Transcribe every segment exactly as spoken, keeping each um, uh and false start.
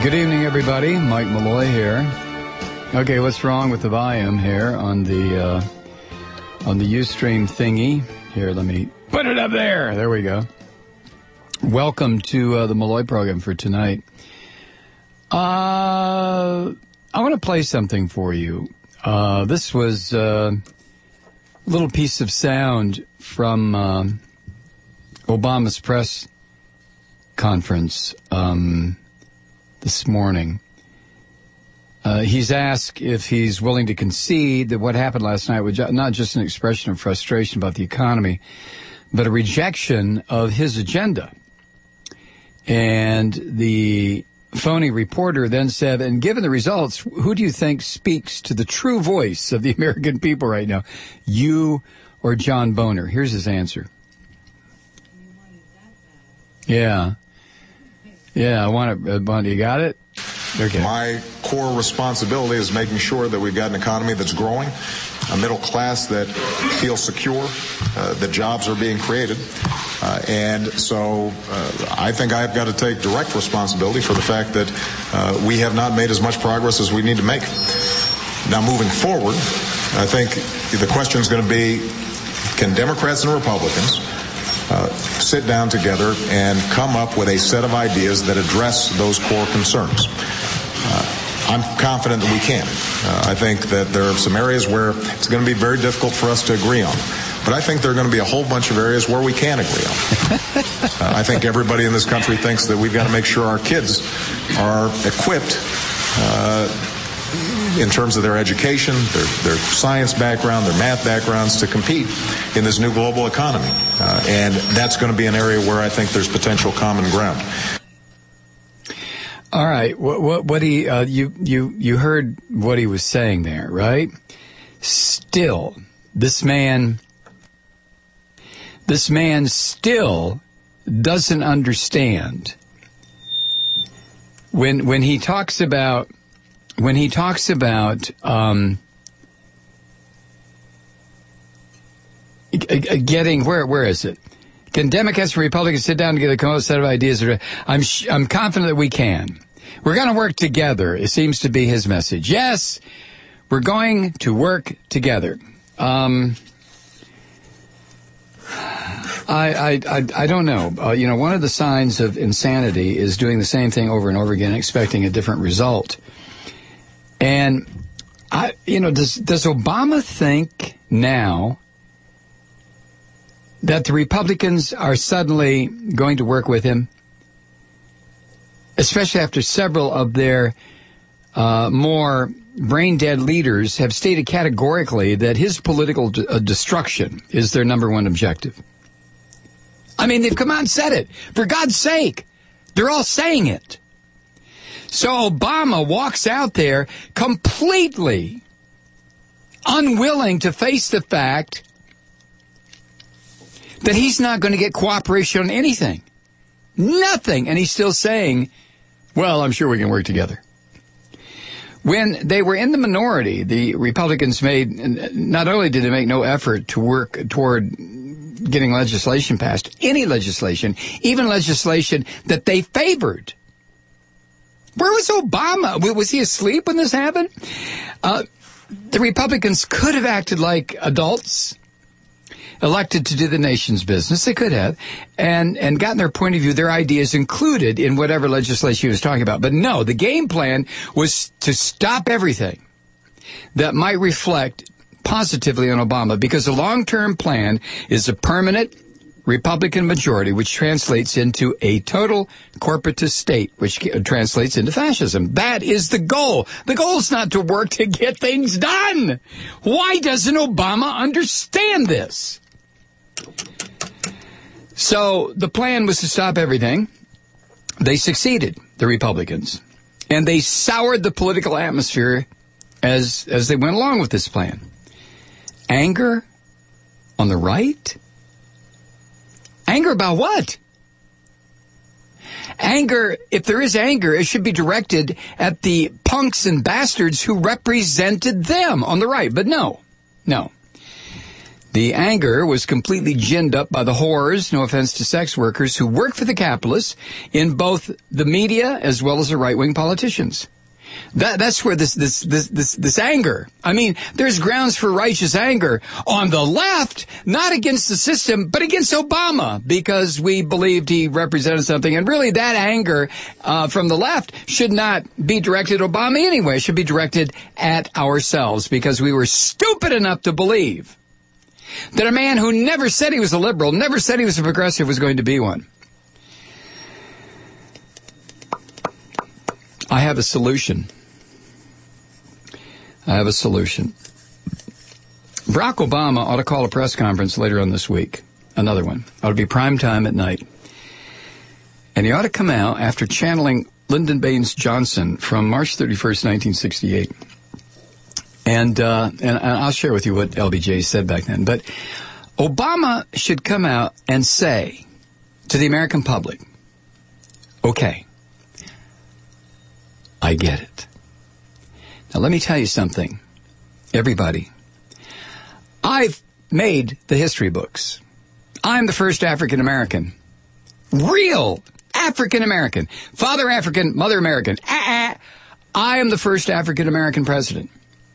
Good evening, everybody. Mike Malloy here. Okay, what's wrong with the volume here on the uh, on the Ustream thingy? Here, let me put it up there. There we go. Welcome to uh, the Malloy program for tonight. Uh, I want to play something for you. Uh, this was uh, a little piece of sound from uh, Obama's press conference um, this morning. Uh, he's asked if he's willing to concede that what happened last night was not just an expression of frustration about the economy, but a rejection of his agenda. And the phony reporter then said, and given the results, who do you think speaks to the true voice of the American people right now? You or John Boehner? Here's his answer. Yeah. Yeah, I want it. Uh, you got it? Okay. My core responsibility is making sure that we've got an economy that's growing, a middle class that feels secure, uh, that jobs are being created. Uh, and so uh, I think I've got to take direct responsibility for the fact that uh, we have not made as much progress as we need to make. Now, moving forward, I think the question is going to be, can Democrats and Republicans Uh, sit down together and come up with a set of ideas that address those core concerns? Uh, I'm confident that we can. Uh, I think that there are some areas where it's going to be very difficult for us to agree on. But I think there are going to be a whole bunch of areas where we can agree on. uh, I think everybody in this country thinks that we've got to make sure our kids are equipped uh, in terms of their education, their, their science background, their math backgrounds, to compete in this new global economy. Uh, and that's going to be an area where I think there's potential common ground. All right. What, what, what he, uh, you, you, you heard what he was saying there, right? Still, this man, this man still doesn't understand when, when he talks about, When he talks about um, getting, where where is it? Can Democrats and Republicans sit down and get a common set of ideas? I'm sh- I'm confident that we can. We're going to work together. It seems to be his message. Yes, we're going to work together. Um, I, I, I, I don't know. Uh, you know, one of the signs of insanity is doing the same thing over and over again, expecting a different result. And, I, you know, does does Obama think now that the Republicans are suddenly going to work with him? Especially after several of their uh, more brain-dead leaders have stated categorically that his political d- uh, destruction is their number one objective. I mean, they've come out and said it. For God's sake, they're all saying it. So Obama walks out there completely unwilling to face the fact that he's not going to get cooperation on anything. Nothing. And he's still saying, well, I'm sure we can work together. When they were in the minority, the Republicans made, not only did they make no effort to work toward getting legislation passed, any legislation, even legislation that they favored. Where was Obama? Was he asleep when this happened? Uh, the Republicans could have acted like adults, elected to do the nation's business. They could have, and, and gotten their point of view, their ideas included in whatever legislation he was talking about. But no, the game plan was to stop everything that might reflect positively on Obama, because the long-term plan is a permanent Republican majority, which translates into a total corporatist state, which translates into fascism. That is the goal. The goal is not to work to get things done. Why doesn't Obama understand this? So the plan was to stop everything. They succeeded, the Republicans, and they soured the political atmosphere as as they went along with this plan. Anger on the right? Anger about what? Anger, if there is anger, it should be directed at the punks and bastards who represented them on the right. But no, no. The anger was completely ginned up by the whores, no offense to sex workers, who work for the capitalists in both the media as well as the right-wing politicians. That, that's where this, this, this, this, this anger, I mean, there's grounds for righteous anger on the left, not against the system, but against Obama, because we believed he represented something. And really that anger, uh, from the left should not be directed at Obama anyway. It should be directed at ourselves, because we were stupid enough to believe that a man who never said he was a liberal, never said he was a progressive, was going to be one. I have a solution. I have a solution. Barack Obama ought to call a press conference later on this week. Another one. Ought to be prime time at night. And he ought to come out after channeling Lyndon Baines Johnson from March thirty-first, nineteen sixty-eight. And, uh, and, and I'll share with you what L B J said back then. But Obama should come out and say to the American public, okay, I get it. Now, let me tell you something, everybody. I've made the history books. I'm the first African American. Real African American. Father African, mother American. Ah, ah. I am the first African American president.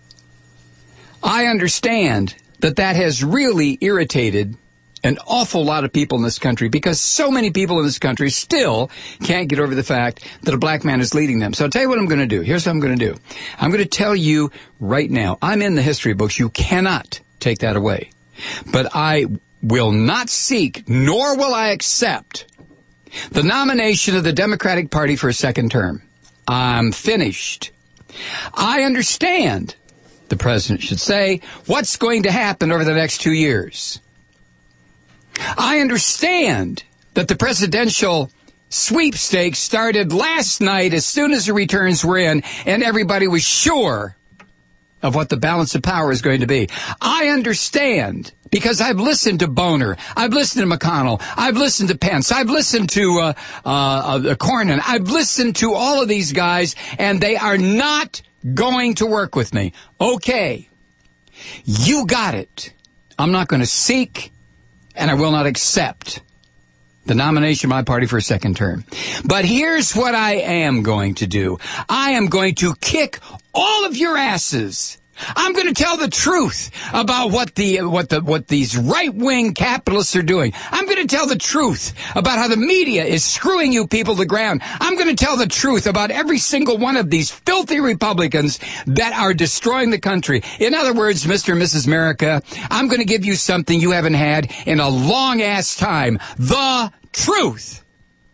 I understand that that has really irritated an awful lot of people in this country, because so many people in this country still can't get over the fact that a black man is leading them. So I'll tell you what I'm going to do. Here's what I'm going to do. I'm going to tell you right now. I'm in the history books. You cannot take that away. But I will not seek, nor will I accept, the nomination of the Democratic Party for a second term. I'm finished. I understand, the president should say, what's going to happen over the next two years. I understand that the presidential sweepstakes started last night as soon as the returns were in and everybody was sure of what the balance of power is going to be. I understand because I've listened to Boner, I've listened to McConnell, I've listened to Pence, I've listened to uh, uh, uh, Cornyn, I've listened to all of these guys, and they are not going to work with me. Okay, you got it. I'm not going to seek, and I will not accept the nomination of my party for a second term. But here's what I am going to do. I am going to kick all of your asses. I'm going to tell the truth about what the what the what these right-wing capitalists are doing. I'm going to tell the truth about how the media is screwing you people to the ground. I'm going to tell the truth about every single one of these filthy Republicans that are destroying the country. In other words, Mister and Missus America, I'm going to give you something you haven't had in a long-ass time. The truth.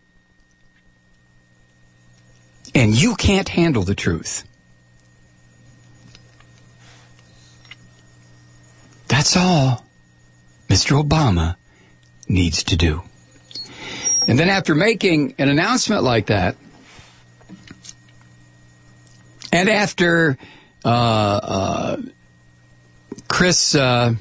And you can't handle the truth. That's all Mister Obama needs to do. And then after making an announcement like that, and after uh, uh, Chris, uh,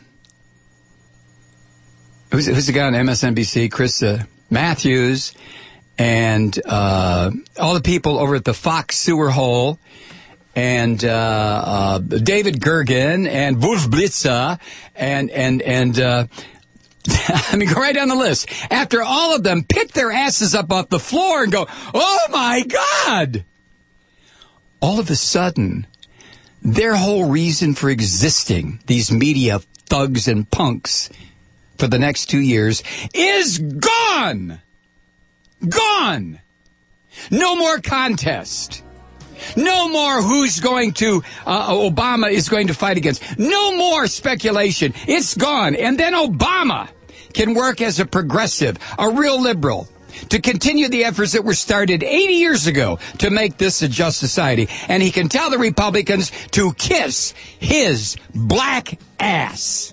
who's, who's the guy on M S N B C, Chris uh, Matthews, and uh, all the people over at the Fox sewer hole, and uh, uh, David Gergen, and Wolf Blitzer, and, and, and uh, I mean, go right down the list. After all of them pick their asses up off the floor and go, oh, my God! All of a sudden, their whole reason for existing, these media thugs and punks, for the next two years, is gone! Gone! No more contest. No more who's going to, uh, Obama is going to fight against. No more speculation. It's gone. And then Obama can work as a progressive, a real liberal, to continue the efforts that were started eighty years ago to make this a just society. And he can tell the Republicans to kiss his black ass.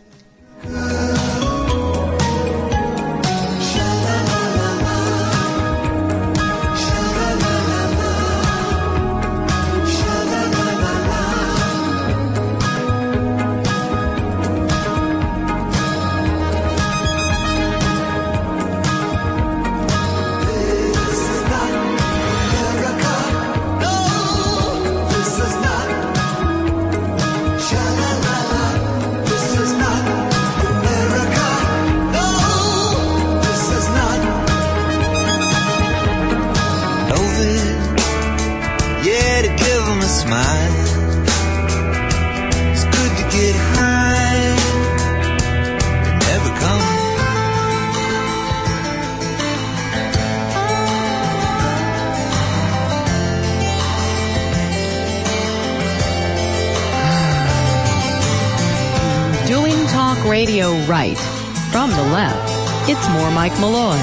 smile. It's good to get high, but never come. Doing talk radio right. From the left, it's more Mike Malloy.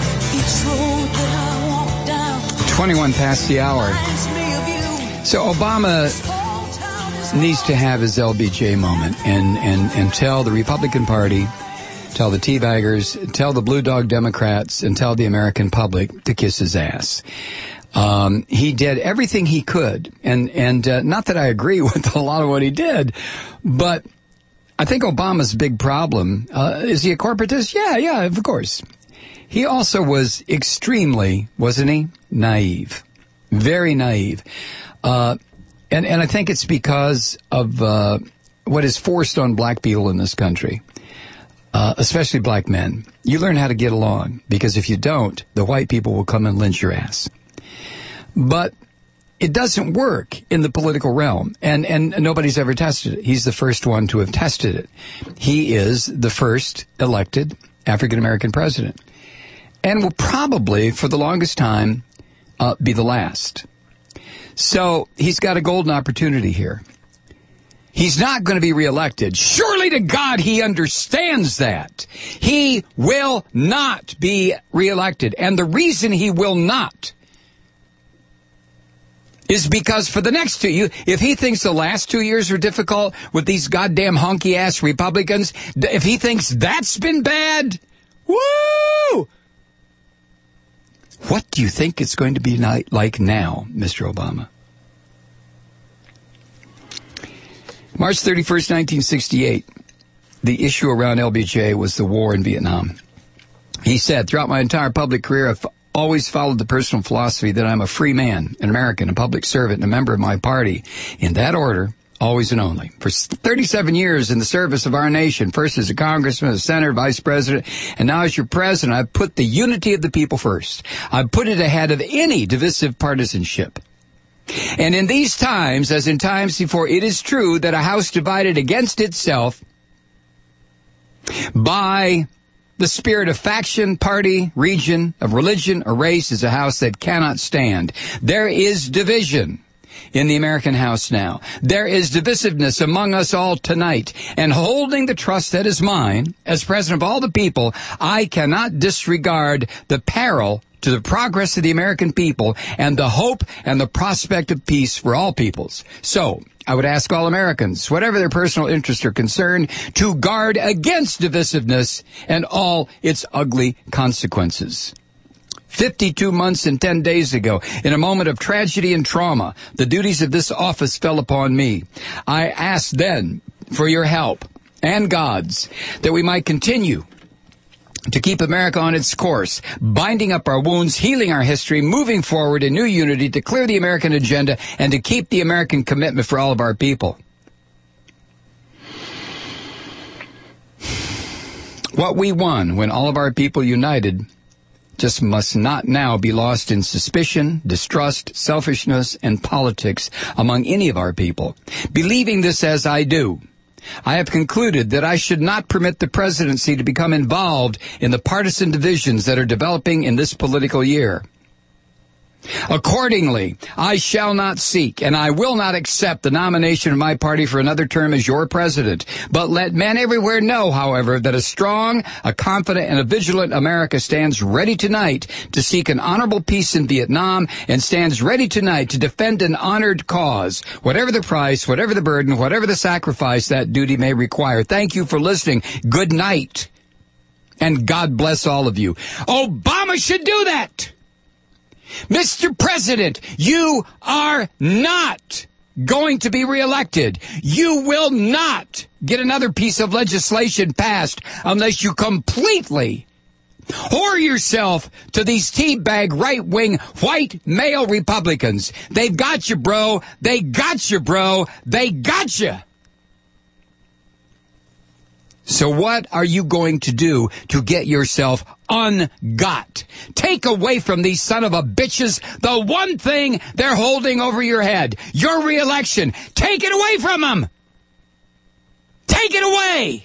twenty-one past the hour. So Obama needs to have his L B J moment and, and, and tell the Republican Party, tell the teabaggers, tell the Blue Dog Democrats, and tell the American public to kiss his ass. Um, he did everything he could. And, and uh, not that I agree with a lot of what he did, but I think Obama's big problem, uh, is he a corporatist? Yeah, yeah, of course. He also was extremely, wasn't he, naive. Very naive. Uh, and, and I think it's because of uh, what is forced on black people in this country, uh, especially black men. You learn how to get along, because if you don't, the white people will come and lynch your ass. But it doesn't work in the political realm, and, and nobody's ever tested it. He's the first one to have tested it. He is the first elected African-American president, and will probably, for the longest time, uh, be the last. So he's got a golden opportunity here. He's not going to be reelected. Surely to God he understands that. He will not be reelected, and the reason he will not is because for the next two years, if he thinks the last two years are difficult with these goddamn honky-ass Republicans, if he thinks that's been bad, woo! What do you think it's going to be like now, Mister Obama? March thirty-first, nineteen sixty-eight, the issue around L B J was the war in Vietnam. He said, throughout my entire public career, I've always followed the personal philosophy that I'm a free man, an American, a public servant, and a member of my party. In that order, always and only. For thirty-seven years in the service of our nation, first as a congressman, a senator, vice president, and now as your president, I've put the unity of the people first. I've put it ahead of any divisive partisanship. And in these times, as in times before, it is true that a house divided against itself by the spirit of faction, party, region, of religion, or race is a house that cannot stand. There is division in the American house now. There is divisiveness among us all tonight. And holding the trust that is mine, as president of all the people, I cannot disregard the peril to the progress of the American people and the hope and the prospect of peace for all peoples. So, I would ask all Americans, whatever their personal interests are concerned, to guard against divisiveness and all its ugly consequences. fifty-two months and ten days ago, in a moment of tragedy and trauma, the duties of this office fell upon me. I asked then for your help and God's, that we might continue to keep America on its course, binding up our wounds, healing our history, moving forward in new unity to clear the American agenda and to keep the American commitment for all of our people. What we won when all of our people united just must not now be lost in suspicion, distrust, selfishness, and politics among any of our people. Believing this as I do, I have concluded that I should not permit the presidency to become involved in the partisan divisions that are developing in this political year. Accordingly, I shall not seek and I will not accept the nomination of my party for another term as your president. But let men everywhere know, however, that a strong, a confident, and a vigilant America stands ready tonight to seek an honorable peace in Vietnam and stands ready tonight to defend an honored cause, whatever the price, whatever the burden, whatever the sacrifice that duty may require. Thank you for listening. Good night. And God bless all of you. Obama should do that. Mister President, you are not going to be reelected. You will not get another piece of legislation passed unless you completely whore yourself to these teabag right-wing white male Republicans. They've got you, bro. They got you, bro. They got you. So what are you going to do to get yourself ungot? Take away from these son of a bitches the one thing they're holding over your head, your reelection. Take it away from them. Take it away.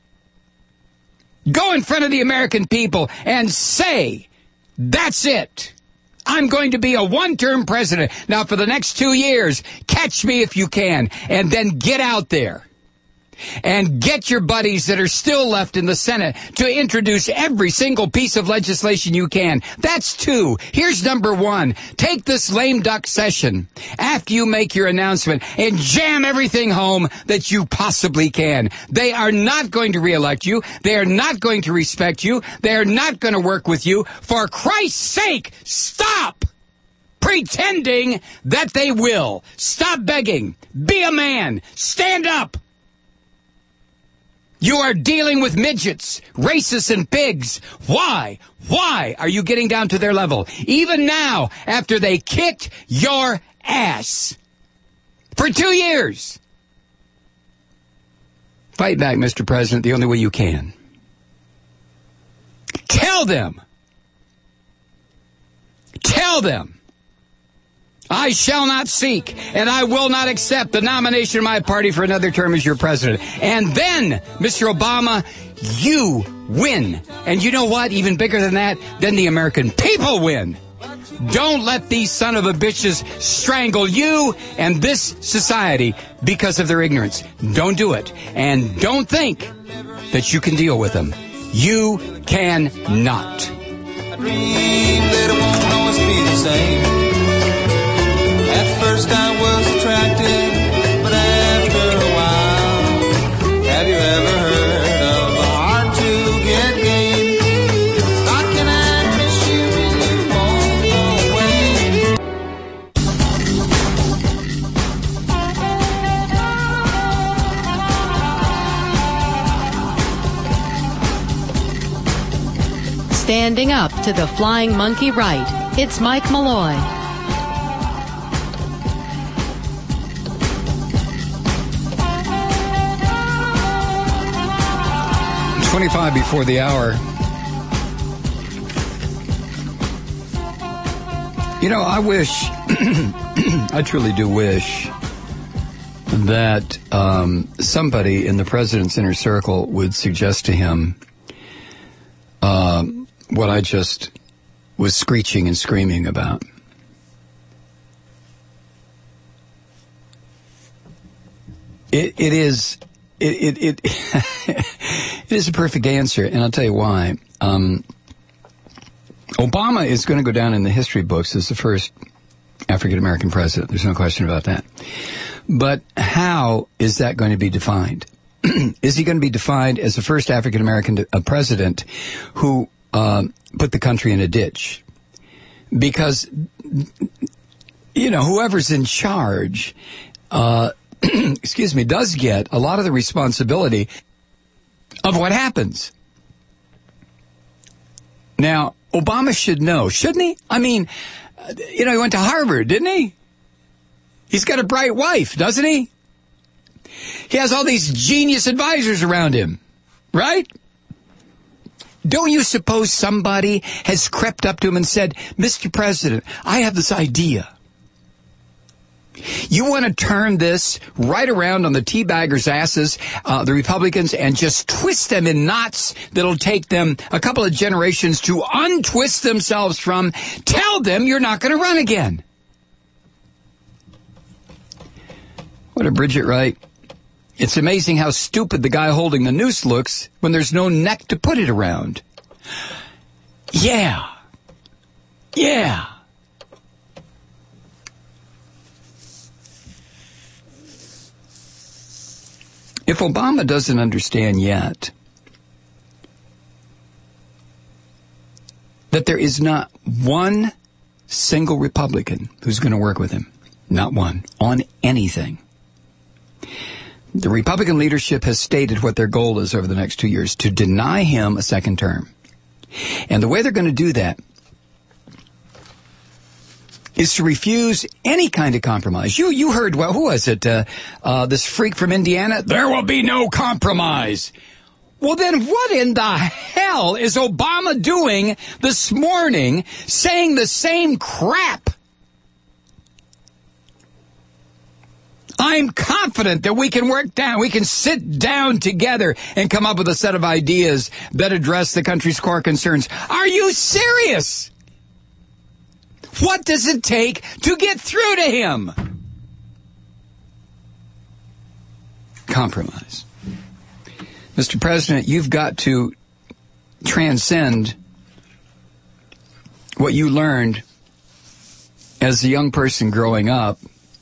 Go in front of the American people and say, that's it. I'm going to be a one-term president. Now, for the next two years, catch me if you can, and then get out there and get your buddies that are still left in the Senate to introduce every single piece of legislation you can. That's two. Here's number one. Take this lame duck session after you make your announcement and jam everything home that you possibly can. They are not going to reelect you. They are not going to respect you. They are not going to work with you. For Christ's sake, stop pretending that they will. Stop begging. Be a man. Stand up. You are dealing with midgets, racists, and pigs. Why? Why are you getting down to their level? Even now, after they kicked your ass for two years. Fight back, Mister President, the only way you can. Tell them. Tell them. I shall not seek, and I will not accept the nomination of my party for another term as your president. And then, Mister Obama, you win. And you know what? Even bigger than that, then the American people win. Don't let these son of a bitches strangle you and this society because of their ignorance. Don't do it. And don't think that you can deal with them. You can not. I dream that it won't always be the same. At first I was attracted, but after a while, have you ever heard of a hard to get game? I can I miss you and you won't go away. Standing up to the flying monkey right, it's Mike Malloy. twenty-five before the hour. You know, I wish, I truly do wish that um, somebody in the president's inner circle would suggest to him um, what I just was screeching and screaming about. It, it is... It it it, it is a perfect answer, and I'll tell you why. Um, Obama is going to go down in the history books as the first African-American president. There's no question about that. But how is that going to be defined? Is he going to be defined as the first African-American uh, president who uh, put the country in a ditch? Because, you know, whoever's in charge... Uh, excuse me, does get a lot of the responsibility of what happens. Now, Obama should know, shouldn't he? I mean, you know, he went to Harvard, didn't he? He's got a bright wife, doesn't he? He has all these genius advisors around him, right? Don't you suppose somebody has crept up to him and said, Mister President, I have this idea. You want to turn this right around on the teabaggers' asses, uh, the Republicans, and just twist them in knots that'll take them a couple of generations to untwist themselves from. Tell them you're not going to run again. What a Bridget Wright. It's amazing how stupid the guy holding the noose looks when there's no neck to put it around. Yeah. Yeah. If Obama doesn't understand yet that there is not one single Republican who's going to work with him, not one, on anything. The Republican leadership has stated what their goal is over the next two years, to deny him a second term. And the way they're going to do that is to refuse any kind of compromise. You you heard, well, who was it? Uh, uh, this freak from Indiana? There will be no compromise. Well, then what in the hell is Obama doing this morning saying the same crap? I'm confident that we can work down, we can sit down together and come up with a set of ideas that address the country's core concerns. Are you serious? What does it take to get through to him? Compromise. Mister President, you've got to transcend what you learned as a young person growing up.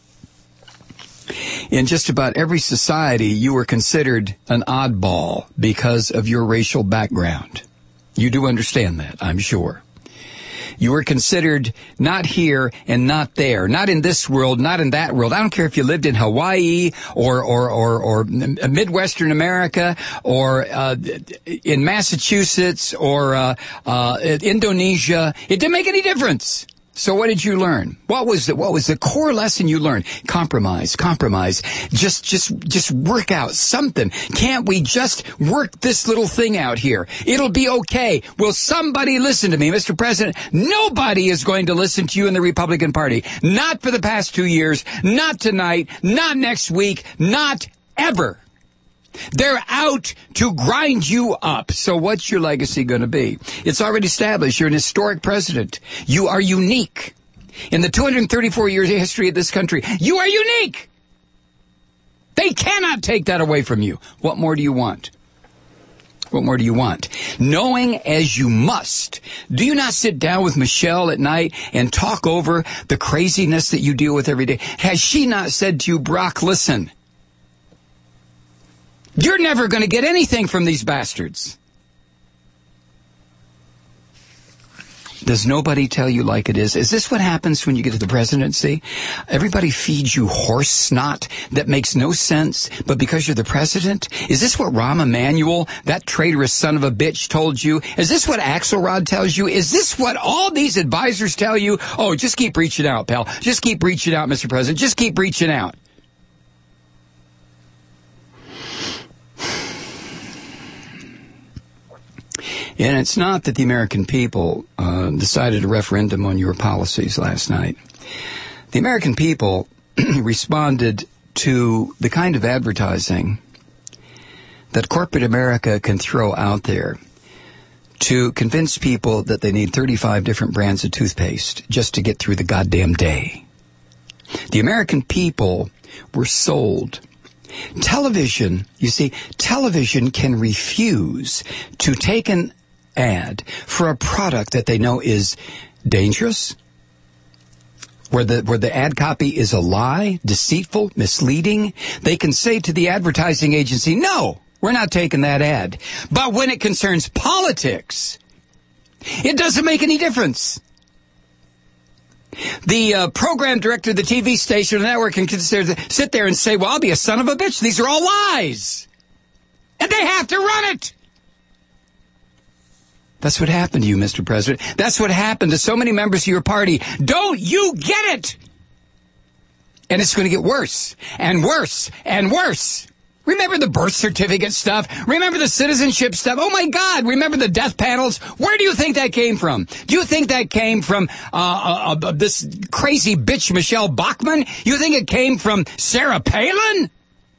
In just about every society, you were considered an oddball because of your racial background. You do understand that, I'm sure. You were considered not here and not there, not in this world, not in that world. I don't care if you lived in Hawaii or or or, or Midwestern America or uh, in Massachusetts or uh, uh, Indonesia. It didn't make any difference. So what did you learn? What was the, what was the core lesson you learned? Compromise, compromise. Just, just, just work out something. Can't we just work this little thing out here? It'll be okay. Will somebody listen to me, Mister President? Nobody is going to listen to you in the Republican Party. Not for the past two years. Not tonight. Not next week. Not ever. They're out to grind you up. So what's your legacy going to be? It's already established. You're an historic president. You are unique. In the two hundred thirty-four years history of this country, you are unique. They cannot take that away from you. What more do you want? What more do you want? Knowing as you must, do you not sit down with Michelle at night and talk over the craziness that you deal with every day? Has she not said to you, Brock, listen, you're never going to get anything from these bastards. Does nobody tell you like it is? Is this what happens when you get to the presidency? Everybody feeds you horse snot that makes no sense, but because you're the president? Is this what Rahm Emanuel, that traitorous son of a bitch, told you? Is this what Axelrod tells you? Is this what all these advisors tell you? Oh, just keep reaching out, pal. Just keep reaching out, Mister President. Just keep reaching out. And it's not that the American people uh, decided a referendum on your policies last night. The American people responded to the kind of advertising that corporate America can throw out there to convince people that they need thirty-five different brands of toothpaste just to get through the goddamn day. The American people were sold. Television, you see, television can refuse to take an ad for a product that they know is dangerous, where the where the ad copy is a lie, deceitful, misleading. They can say to the advertising agency, no, we're not taking that ad. But when it concerns politics, it doesn't make any difference. The uh, program director of the T V station or network can sit there and say, well, I'll be a son of a bitch. These are all lies. And they have to run it. That's what happened to you, Mister President. That's what happened to so many members of your party. Don't you get it? And it's going to get worse and worse and worse. Remember the birth certificate stuff? Remember the citizenship stuff? Oh, my God. Remember the death panels? Where do you think that came from? Do you think that came from uh, uh, uh, this crazy bitch, Michelle Bachmann? You think it came from Sarah Palin?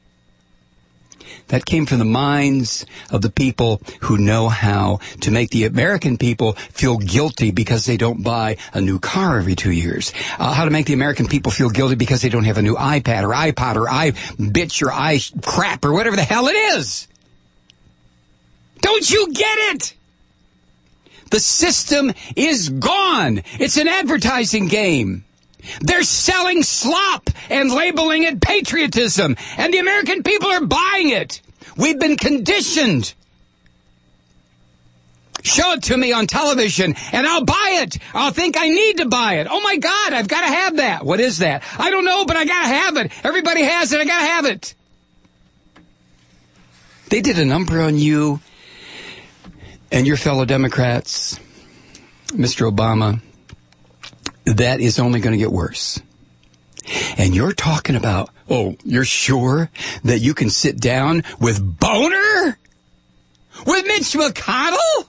That came from the minds of the people who know how to make the American people feel guilty because they don't buy a new car every two years. Uh, how to make the American people feel guilty because they don't have a new iPad or iPod or iBitch or iCrap or whatever the hell it is. Don't you get it? The system is gone. It's an advertising game. They're selling slop and labeling it patriotism, and the American people are buying it. We've been conditioned. Show it to me on television, and I'll buy it. I'll think I need to buy it. Oh, my God, I've got to have that. What is that? I don't know, but I got to have it. Everybody has it. I got to have it. They did a number on you and your fellow Democrats, Mister Obama. That is only going to get worse. And you're talking about, oh, you're sure that you can sit down with Boner? with Mitch McConnell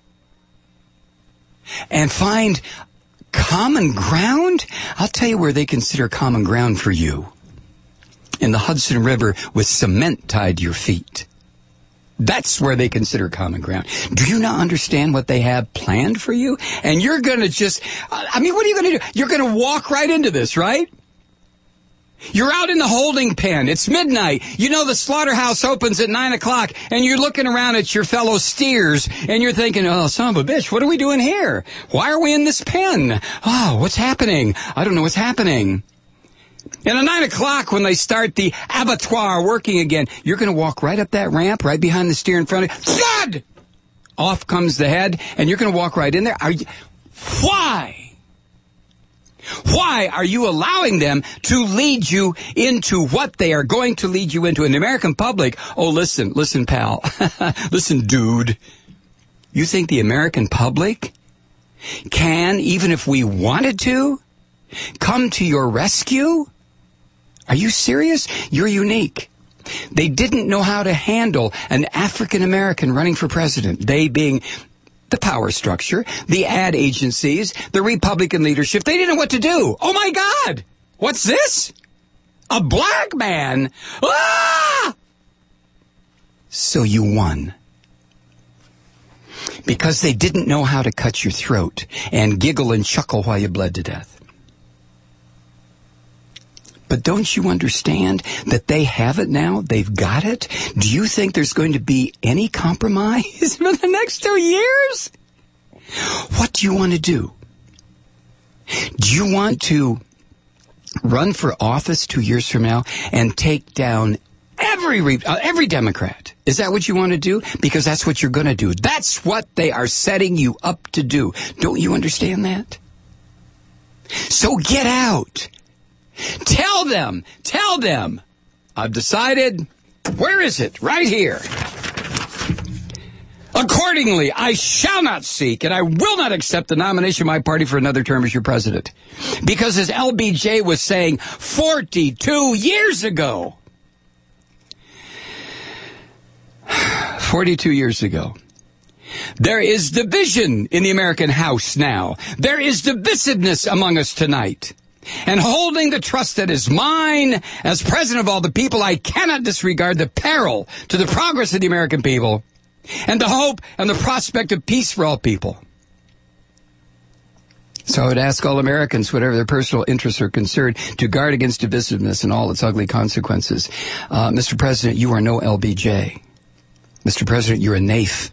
and find common ground? I'll tell you where they consider common ground for you. In the Hudson River with cement tied to your feet. That's where they consider common ground. Do you not understand what they have planned for you? And you're going to just, I mean, what are you going to do? You're going to walk right into this, right? You're out in the holding pen. It's midnight. You know the slaughterhouse opens at nine o'clock, and you're looking around at your fellow steers, and you're thinking, oh, son of a bitch, what are we doing here? Why are we in this pen? Oh, what's happening? I don't know what's happening. And at nine o'clock, when they start the abattoir working again, you're going to walk right up that ramp, right behind the steer in front of you. Thud! Off comes the head, and you're going to walk right in there. Are you, why? Why are you allowing them to lead you into what they are going to lead you into? In the American public, oh, listen, listen, pal. Listen, dude. You think the American public can, even if we wanted to, come to your rescue? Are you serious? You're unique. They didn't know how to handle an African American running for president. They being the power structure, the ad agencies, the Republican leadership. They didn't know what to do. Oh my God! What's this? A black man! Ah! So you won. Because they didn't know how to cut your throat and giggle and chuckle while you bled to death. But don't you understand that they have it now? They've got it? Do you think there's going to be any compromise for the next two years? What do you want to do? Do you want to run for office two years from now and take down every uh, every Democrat? Is that what you want to do? Because that's what you're going to do. That's what they are setting you up to do. Don't you understand that? So get out. Tell them, tell them, I've decided, where is it? Right here. Accordingly, I shall not seek and I will not accept the nomination of my party for another term as your president. Because as L B J was saying forty-two years ago, forty-two years ago, there is division in the American House now. There is divisiveness among us tonight. And holding the trust that is mine as president of all the people, I cannot disregard the peril to the progress of the American people and the hope and the prospect of peace for all people. So I would ask all Americans, whatever their personal interests are concerned, to guard against divisiveness and all its ugly consequences. Uh, Mister President, you are no L B J. Mister President, you're a N A I F.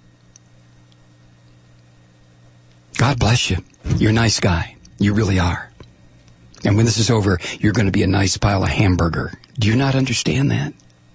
God bless you. You're a nice guy. You really are. And when this is over, you're going to be a nice pile of hamburger. Do you not understand that?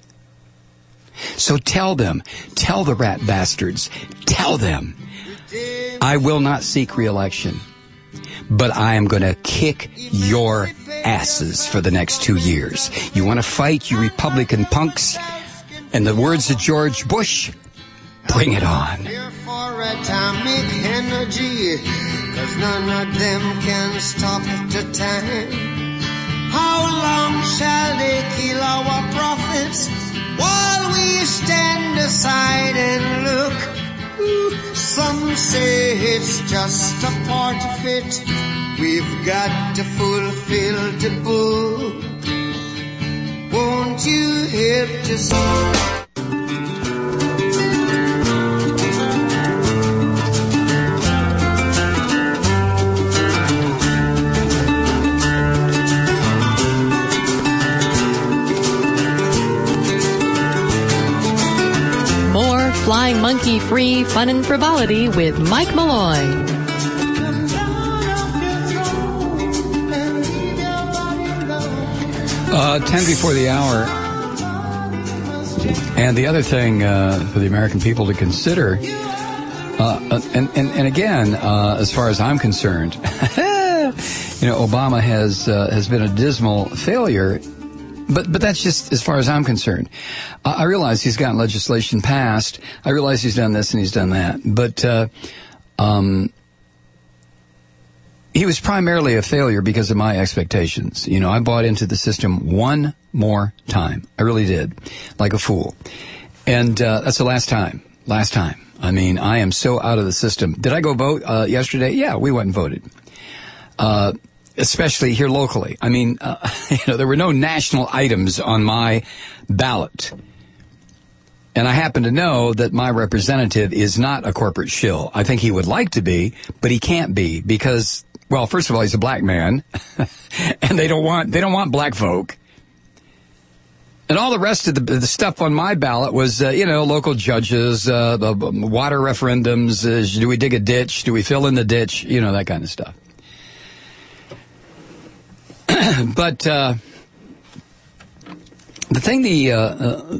So tell them, tell the rat bastards, tell them, I will not seek re-election, but I am going to kick your asses for the next two years. You want to fight, you Republican punks? In the words of George Bush, bring it on. For atomic energy, 'cause none of them can stop the time. How long shall they kill our prophets while we stand aside and look? Ooh, some say it's just a part of it. We've got to fulfill the book. Won't you help to see? Flying Monkey Free Fun and Frivolity with Mike Malloy. Uh, ten before the hour. And the other thing uh, for the American people to consider, uh, and, and, and again, uh, as far as I'm concerned, you know, Obama has uh, has been a dismal failure. But but that's just as far as I'm concerned. Uh, I realize he's gotten legislation passed. I realize he's done this and he's done that. But uh, um, he was primarily a failure because of my expectations. You know, I bought into the system one more time. I really did, like a fool. And uh, that's the last time. last time. I mean, I am so out of the system. Did I go vote uh, yesterday? Yeah, we went and voted. Uh, especially here locally. I mean, uh, you know, there were no national items on my ballot. And I happen to know that my representative is not a corporate shill. I think he would like to be, but he can't be because, well, first of all, he's a black man, and they don't want they don't want black folk. And all the rest of the, the stuff on my ballot was, uh, you know, local judges, uh, the water referendums. Uh, do we dig a ditch? Do we fill in the ditch? You know, that kind of stuff. But uh, the thing, the uh, uh,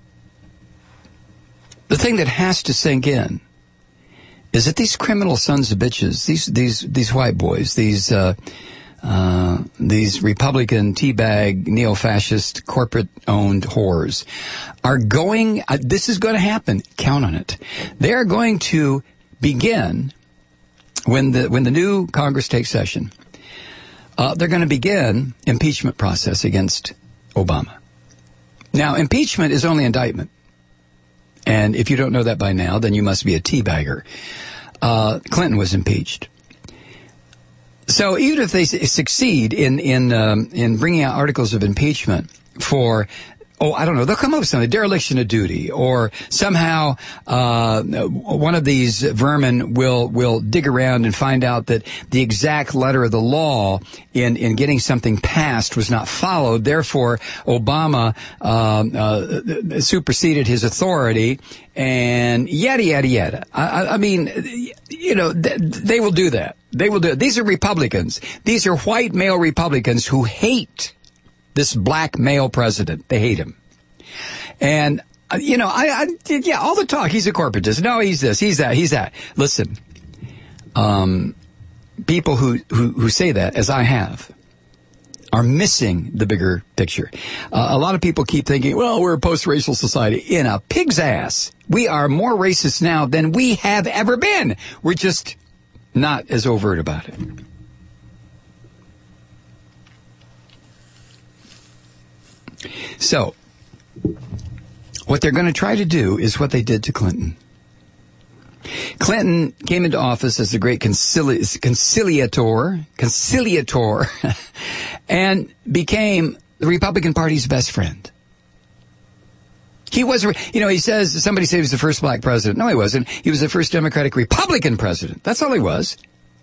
the thing that has to sink in is that these criminal sons of bitches, these these these white boys, these. Uh, Uh, these Republican teabag, neo-fascist, corporate-owned whores are going, uh, this is going to happen, count on it. They are going to begin, when the when the new Congress takes session, uh, they're going to begin impeachment process against Obama. Now, impeachment is only indictment. And if you don't know that by now, then you must be a teabagger. Uh, Clinton was impeached. So even if they succeed in in um, in bringing out articles of impeachment for, oh, I don't know, they'll come up with something, dereliction of duty, or somehow uh, one of these vermin will will dig around and find out that the exact letter of the law in in getting something passed was not followed. Therefore, Obama um, uh, superseded his authority, and yada yada yada. I, I mean, you know, th- they will do that. They will do it. These are Republicans. These are white male Republicans who hate this black male president. They hate him. And, uh, you know, I, I, yeah, all the talk, he's a corporatist. No, he's this, he's that, he's that. Listen, um, people who, who, who say that, as I have, are missing the bigger picture. Uh, a lot of people keep thinking, well, we're a post-racial society. In a pig's ass. We are more racist now than we have ever been. We're just not as overt about it. So, what they're going to try to do is what they did to Clinton. Clinton came into office as the great concili- conciliator, conciliator, and became the Republican Party's best friend. He was, you know, he says, somebody said he was the first black president. No, he wasn't. He was the first Democratic Republican president. That's all he was.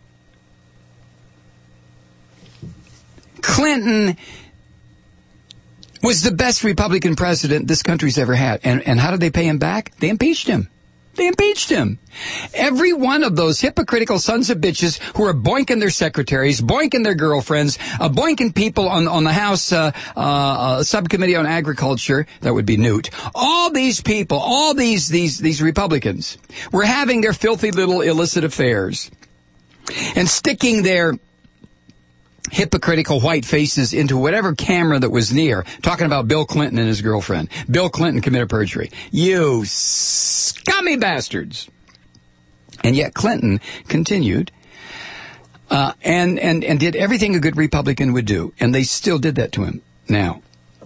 Clinton was the best Republican president this country's ever had. And, and how did they pay him back? They impeached him. They impeached him. Every one of those hypocritical sons of bitches who are boinking their secretaries, boinking their girlfriends, uh, boinking people on, on the House uh, uh, uh, Subcommittee on Agriculture, that would be Newt. All these people, all these these these Republicans were having their filthy little illicit affairs and sticking their hypocritical white faces into whatever camera that was near, talking about Bill Clinton and his girlfriend. Bill Clinton committed perjury. You scummy bastards. And yet Clinton continued uh, and, and, and did everything a good Republican would do. And they still did that to him. Now,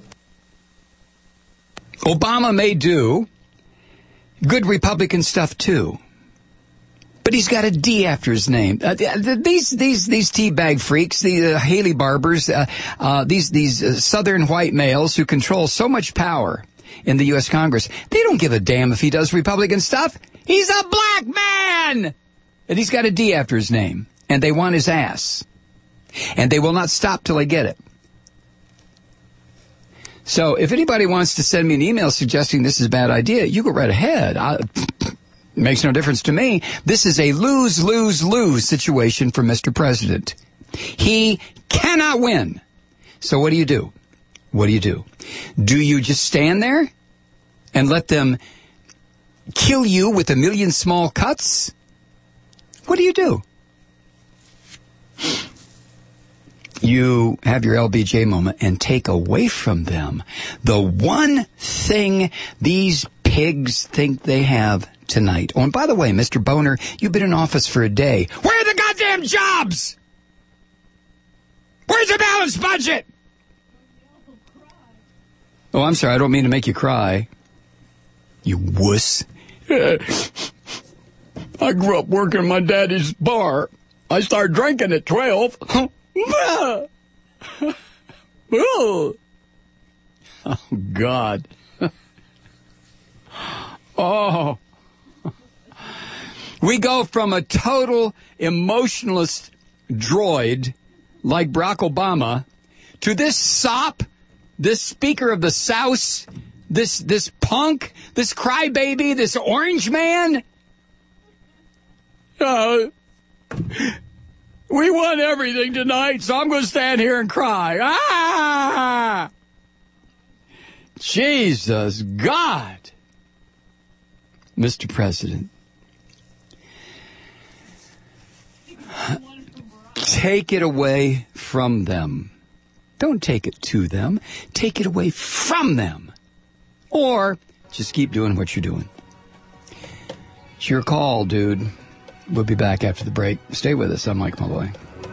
Obama may do good Republican stuff too. But he's got a D after his name. Uh, these these these teabag freaks, the uh, Haley Barbers, uh, uh, these these uh, Southern white males who control so much power in the U S Congress, they don't give a damn if he does Republican stuff. He's a black man, and he's got a D after his name, and they want his ass, and they will not stop till they get it. So, if anybody wants to send me an email suggesting this is a bad idea, you go right ahead. I, Makes no difference to me. This is a lose, lose, lose situation for Mister President. He cannot win. So what do you do? What do you do? Do you just stand there and let them kill you with a million small cuts? What do you do? You have your L B J moment and take away from them the one thing these pigs think they have tonight. Oh, and by the way, Mister Boner, you've been in office for a day. Where are the goddamn jobs? Where's the balanced budget? Oh, I'm sorry. I don't mean to make you cry. You wuss. I grew up working in my daddy's bar. I started drinking at twelve. Oh, God. Oh. We go from a total emotionless droid like Barack Obama to this sop, this Speaker of the South, this this punk, this crybaby, this orange man. Uh, we won everything tonight, so I'm going to stand here and cry. Ah! Jesus God. Mister President, take it away from them. Don't take it to them. Take it away from them. Or just keep doing what you're doing. It's your call, dude. We'll be back after the break. Stay with us. I'm Mike Malloy.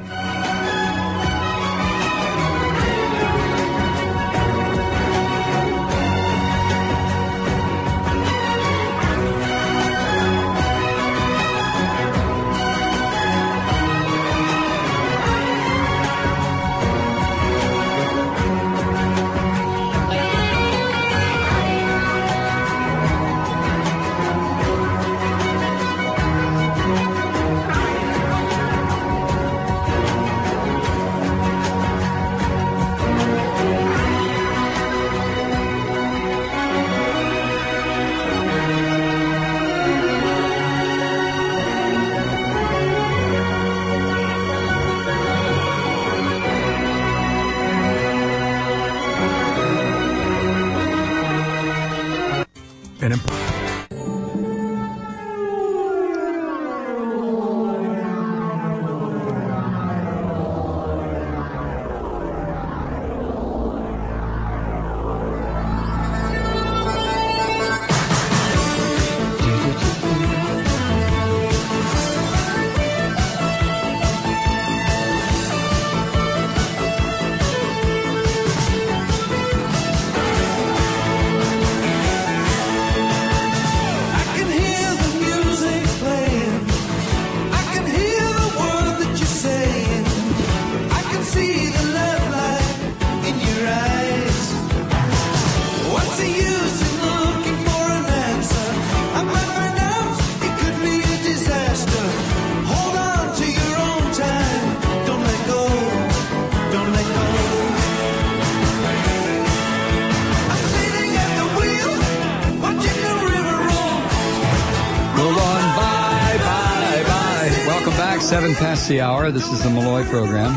Seven past the hour. This is the Malloy program.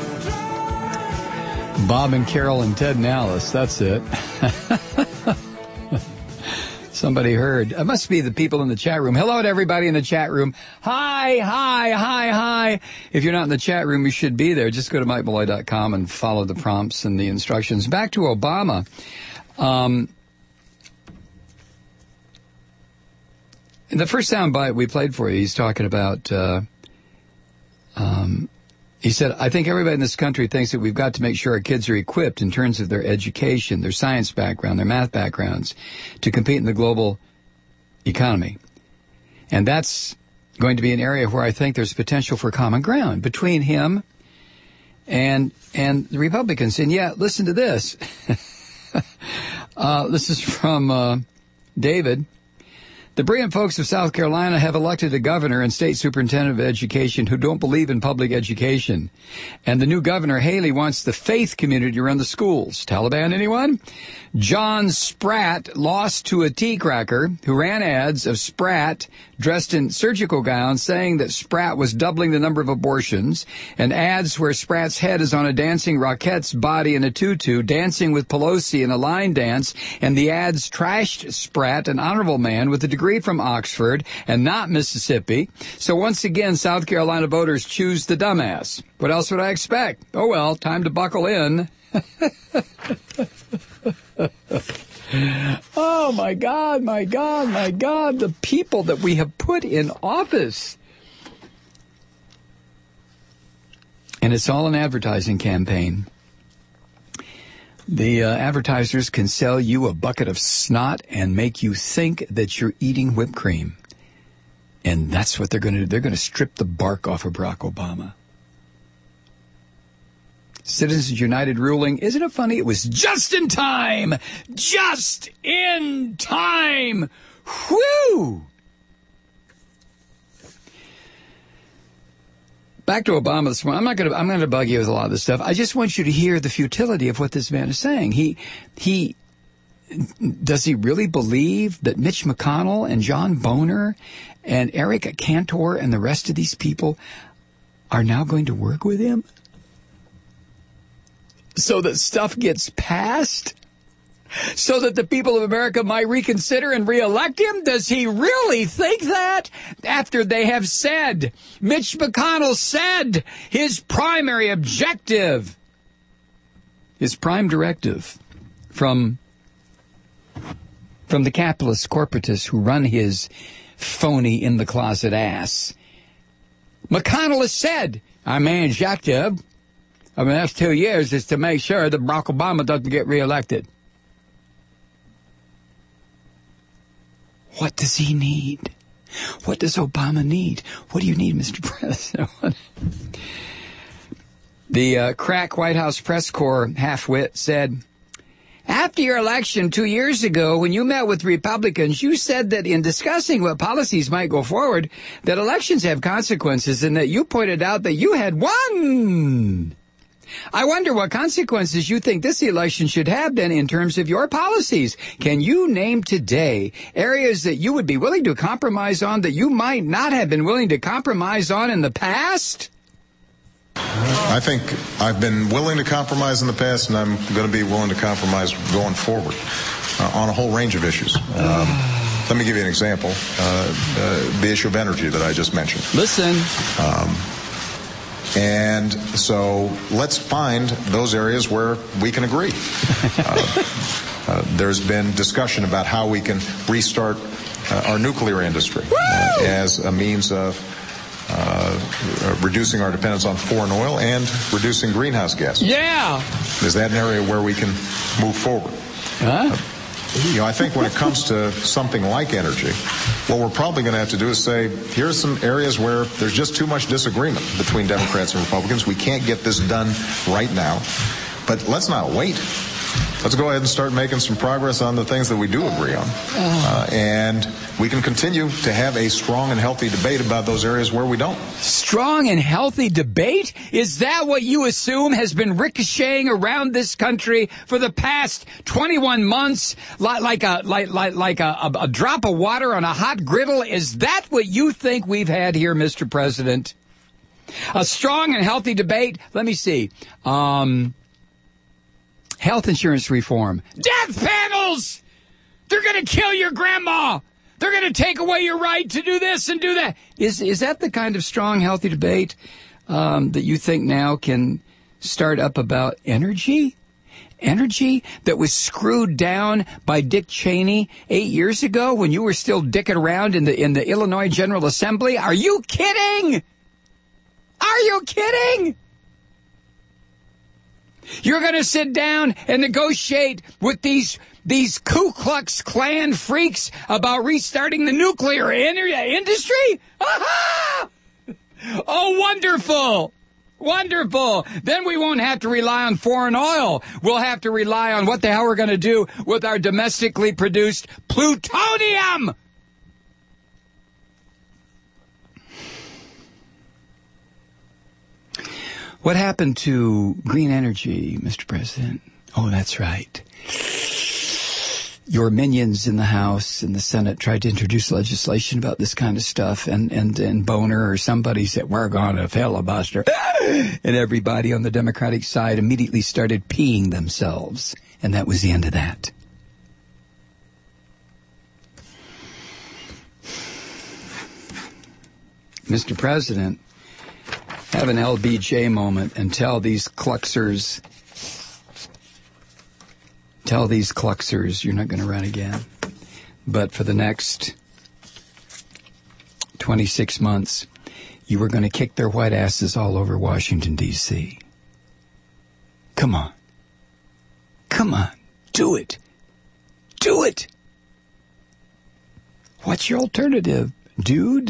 Bob and Carol and Ted and Alice. That's it. Somebody heard. It must be the people in the chat room. Hello to everybody in the chat room. Hi, hi, hi, hi. If you're not in the chat room, you should be there. Just go to mike malloy dot com and follow the prompts and the instructions. Back to Obama. Um, in the first soundbite we played for you, he's talking about... Uh, Um, he said, I think everybody in this country thinks that we've got to make sure our kids are equipped in terms of their education, their science background, their math backgrounds, to compete in the global economy. And that's going to be an area where I think there's potential for common ground between him and and the Republicans. And yet, listen to this. uh, this is from uh, David. The brilliant folks of South Carolina have elected a governor and state superintendent of education who don't believe in public education. And the new governor, Haley, wants the faith community to run the schools. Taliban, anyone? John Spratt lost to a tea cracker who ran ads of Spratt dressed in surgical gowns saying that Spratt was doubling the number of abortions, and ads where Spratt's head is on a dancing Rockettes body in a tutu, dancing with Pelosi in a line dance, and the ads trashed Spratt, an honorable man with a degree from Oxford and not Mississippi. So once again, South Carolina voters choose the dumbass. What else would I expect? Oh well, time to buckle in. Oh, my God, my God, my God, the people that we have put in office. And it's all an advertising campaign. The uh, advertisers can sell you a bucket of snot and make you think that you're eating whipped cream. And that's what they're going to do. They're going to strip the bark off of Barack Obama. Citizens United ruling, isn't it funny? It was just in time. Just in time. Whew! Back to Obama this morning. I'm not going to. I'm going to bug you with a lot of this stuff. I just want you to hear the futility of what this man is saying. He, he, does he really believe that Mitch McConnell and John Boehner and Eric Cantor and the rest of these people are now going to work with him so that stuff gets passed? So that the people of America might reconsider and reelect him? Does he really think that? After they have said, Mitch McConnell said his primary objective, his prime directive from, from the capitalist corporatists who run his phony in-the-closet ass. McConnell has said, our main objective over the next two years is to make sure that Barack Obama doesn't get reelected. What does he need? What does Obama need? What do you need, Mister President? The uh, crack White House press corps half-wit said, after your election two years ago, when you met with Republicans, you said that in discussing what policies might go forward, that elections have consequences and that you pointed out that you had won. I wonder what consequences you think this election should have then in terms of your policies. Can you name today areas that you would be willing to compromise on that you might not have been willing to compromise on in the past? I think I've been willing to compromise in the past, and I'm going to be willing to compromise going forward uh, on a whole range of issues. Um, let me give you an example. Uh, uh, the issue of energy that I just mentioned. Listen. Um, And so let's find those areas where we can agree. Uh, uh, there's been discussion about how we can restart uh, our nuclear industry uh, as a means of uh, reducing our dependence on foreign oil and reducing greenhouse gases. Yeah. Is that an area where we can move forward? Huh? Uh, You know, I think when it comes to something like energy, what we're probably going to have to do is say, here's some areas where there's just too much disagreement between Democrats and Republicans. We can't get this done right now. But let's not wait. Let's go ahead and start making some progress on the things that we do agree on. Uh, and we can continue to have a strong and healthy debate about those areas where we don't. Strong and healthy debate? Is that what you assume has been ricocheting around this country for the past twenty-one months, like, like a like like like a, a, a drop of water on a hot griddle? Is that what you think we've had here, Mister President? A strong and healthy debate? Let me see. Um, health insurance reform. Death panels! They're going to kill your grandma! They're going to take away your right to do this and do that. Is is that the kind of strong, healthy debate um, that you think now can start up about energy? Energy that was screwed down by Dick Cheney eight years ago when you were still dicking around in the in the Illinois General Assembly? Are you kidding? Are you kidding? You're going to sit down and negotiate with these these Ku Klux Klan freaks about restarting the nuclear industry? Aha! Oh, wonderful. Wonderful. Then we won't have to rely on foreign oil. We'll have to rely on what the hell we're going to do with our domestically produced plutonium. What happened to green energy, Mister President? Oh, that's right. Your minions in the House and the Senate tried to introduce legislation about this kind of stuff, and, and, and Boehner or somebody said, we're going to filibuster. And everybody on the Democratic side immediately started peeing themselves. And that was the end of that. Mister President, have an L B J moment and tell these cluxers, tell these cluxers you're not going to run again. But for the next twenty-six months, you were going to kick their white asses all over Washington, D C Come on. Come on, do it. Do it. What's your alternative, dude?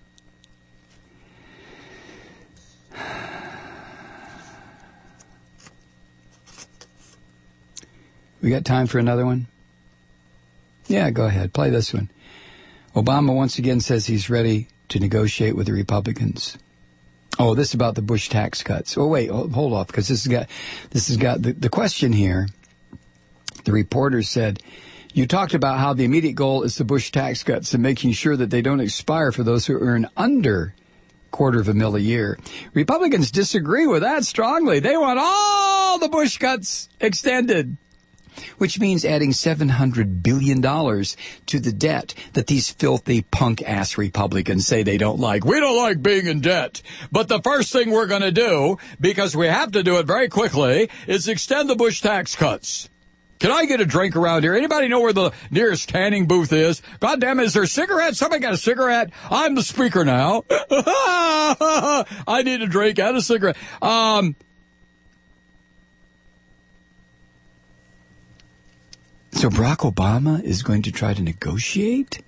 We got time for another one? Yeah, go ahead. Play this one. Obama once again says he's ready to negotiate with the Republicans. Oh, this is about the Bush tax cuts. Oh, wait, hold, hold off, because this has got, this has got the, the question here. The reporter said, you talked about how the immediate goal is the Bush tax cuts and making sure that they don't expire for those who earn under quarter of a mil a year. Republicans disagree with that strongly. They want all the Bush cuts extended, which means adding seven hundred billion dollars to the debt that these filthy punk-ass Republicans say they don't like. We don't like being in debt, but the first thing we're going to do, because we have to do it very quickly, is extend the Bush tax cuts. Can I get a drink around here? Anybody know where the nearest tanning booth is? God damn it, is there a cigarette? Somebody got a cigarette? I'm the speaker now. I need a drink and a cigarette. Um... So Barack Obama is going to try to negotiate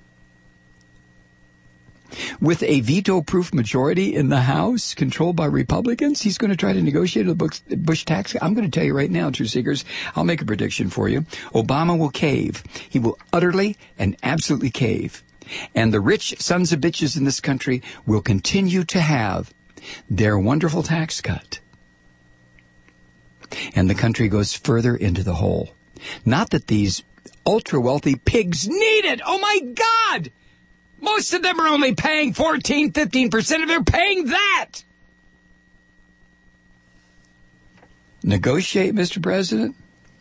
with a veto-proof majority in the House controlled by Republicans. He's going to try to negotiate a Bush tax. I'm going to tell you right now, Truth Seekers, I'll make a prediction for you. Obama will cave. He will utterly and absolutely cave. And the rich sons of bitches in this country will continue to have their wonderful tax cut. And the country goes further into the hole. Not that these ultra-wealthy pigs need it. Oh, my God! Most of them are only paying fourteen, fifteen percent of their paying that. Negotiate, Mister President?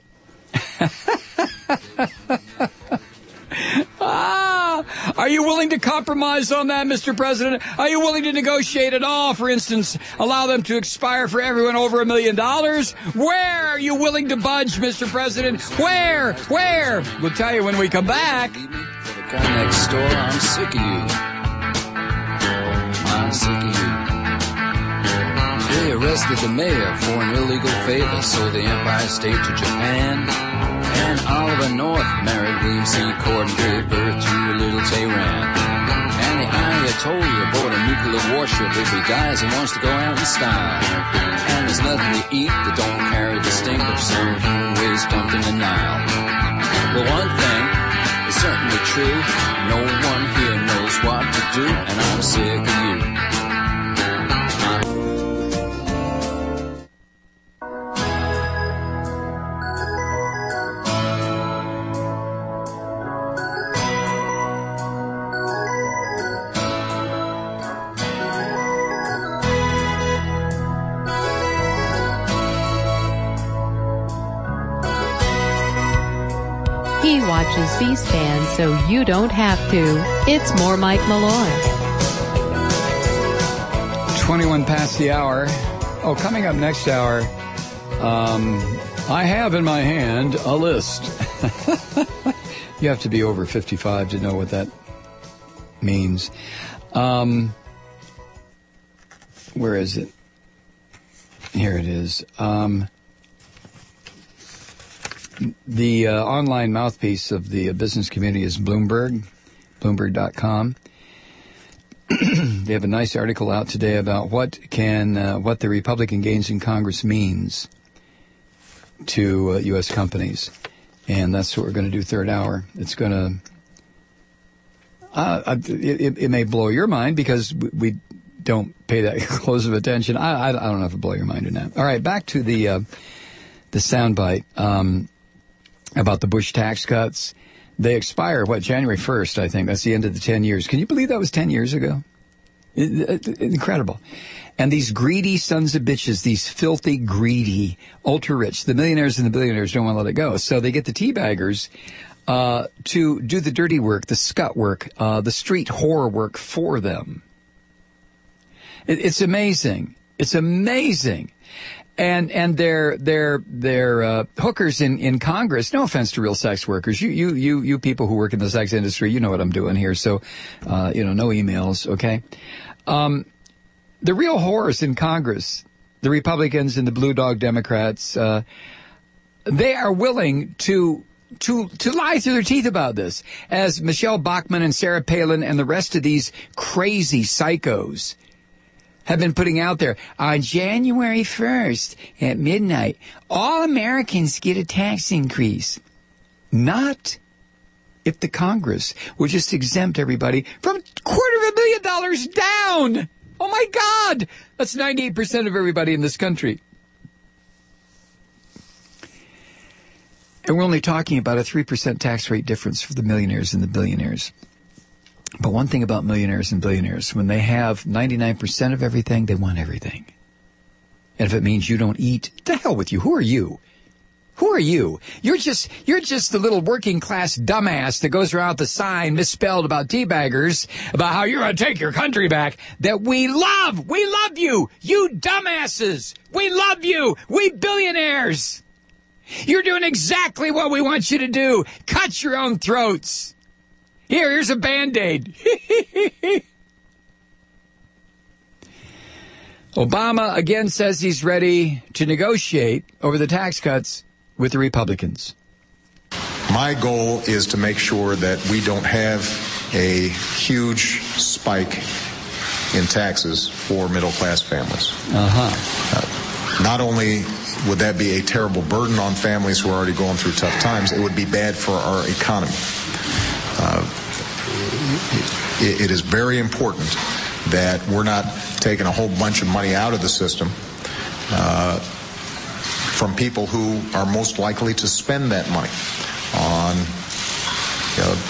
Ah, are you willing to compromise on that, Mister President? Are you willing to negotiate at all? For instance, allow them to expire for everyone over a million dollars? Where are you willing to budge, Mister President? Where? Where? We'll tell you when we come back. For the guy next door, I'm sick of you. I'm sick of you. They arrested the mayor for an illegal favor, sold the Empire State to Japan. And Oliver North married William C. Cord and gave birth to a little Tehran. And the Ayatollah bought a nuclear warship if he dies and wants to go out in style. And there's nothing to eat that don't carry the stink of some human waste dumped in the Nile. Well, one thing is certainly true. No one here knows what to do, and I'm sick of you. He watches C-SPAN so you don't have to. It's more Mike Malloy. twenty-one past the hour. Oh, coming up next hour, um, I have in my hand a list. You have to be over fifty-five to know what that means. Um, where is it? Here it is. Um, the uh, online mouthpiece of the uh, business community is Bloomberg, Bloomberg dot com. They have a nice article out today about what can uh, what the Republican gains in Congress means to uh, U S companies, and that's what we're going to do third hour. It's going to uh, it, it may blow your mind because we don't pay that close of attention. I, I, I don't know if it blow your mind or not. All right, back to the uh, the soundbite um, about the Bush tax cuts. They expire, what, January first, I think. That's the end of the ten years. Can you believe that was ten years ago? It, it, incredible. And these greedy sons of bitches, these filthy, greedy, ultra-rich, the millionaires and the billionaires don't want to let it go. So they get the teabaggers uh, to do the dirty work, the scut work, uh, the street whore work for them. It, it's amazing. It's amazing. And and they're they're they're uh, hookers in, in Congress. No offense to real sex workers. You you you you people who work in the sex industry, you know what I'm doing here. So, uh, you know, no emails, okay? Um, the real whores in Congress, the Republicans and the Blue Dog Democrats, uh, they are willing to to to lie through their teeth about this, as Michelle Bachmann and Sarah Palin and the rest of these crazy psychos have been putting out there. On January first at midnight, all Americans get a tax increase. Not if the Congress would just exempt everybody from a quarter of a million dollars down. Oh, my God. That's ninety-eight percent of everybody in this country. And we're only talking about a three percent tax rate difference for the millionaires and the billionaires. But one thing about millionaires and billionaires, when they have ninety-nine percent of everything, they want everything. And if it means you don't eat, the hell with you. Who are you? Who are you? You're just you're just the little working class dumbass that goes around with the sign misspelled about teabaggers, about how you're going to take your country back, that we love. We love you. You dumbasses. We love you. We billionaires. You're doing exactly what we want you to do. Cut your own throats. Here, here's a Band-Aid. Obama again says he's ready to negotiate over the tax cuts with the Republicans. My goal is to make sure that we don't have a huge spike in taxes for middle-class families. Uh-huh. Uh, not only would that be a terrible burden on families who are already going through tough times, it would be bad for our economy. Uh, it, it is very important that we're not taking a whole bunch of money out of the system uh, from people who are most likely to spend that money on you know,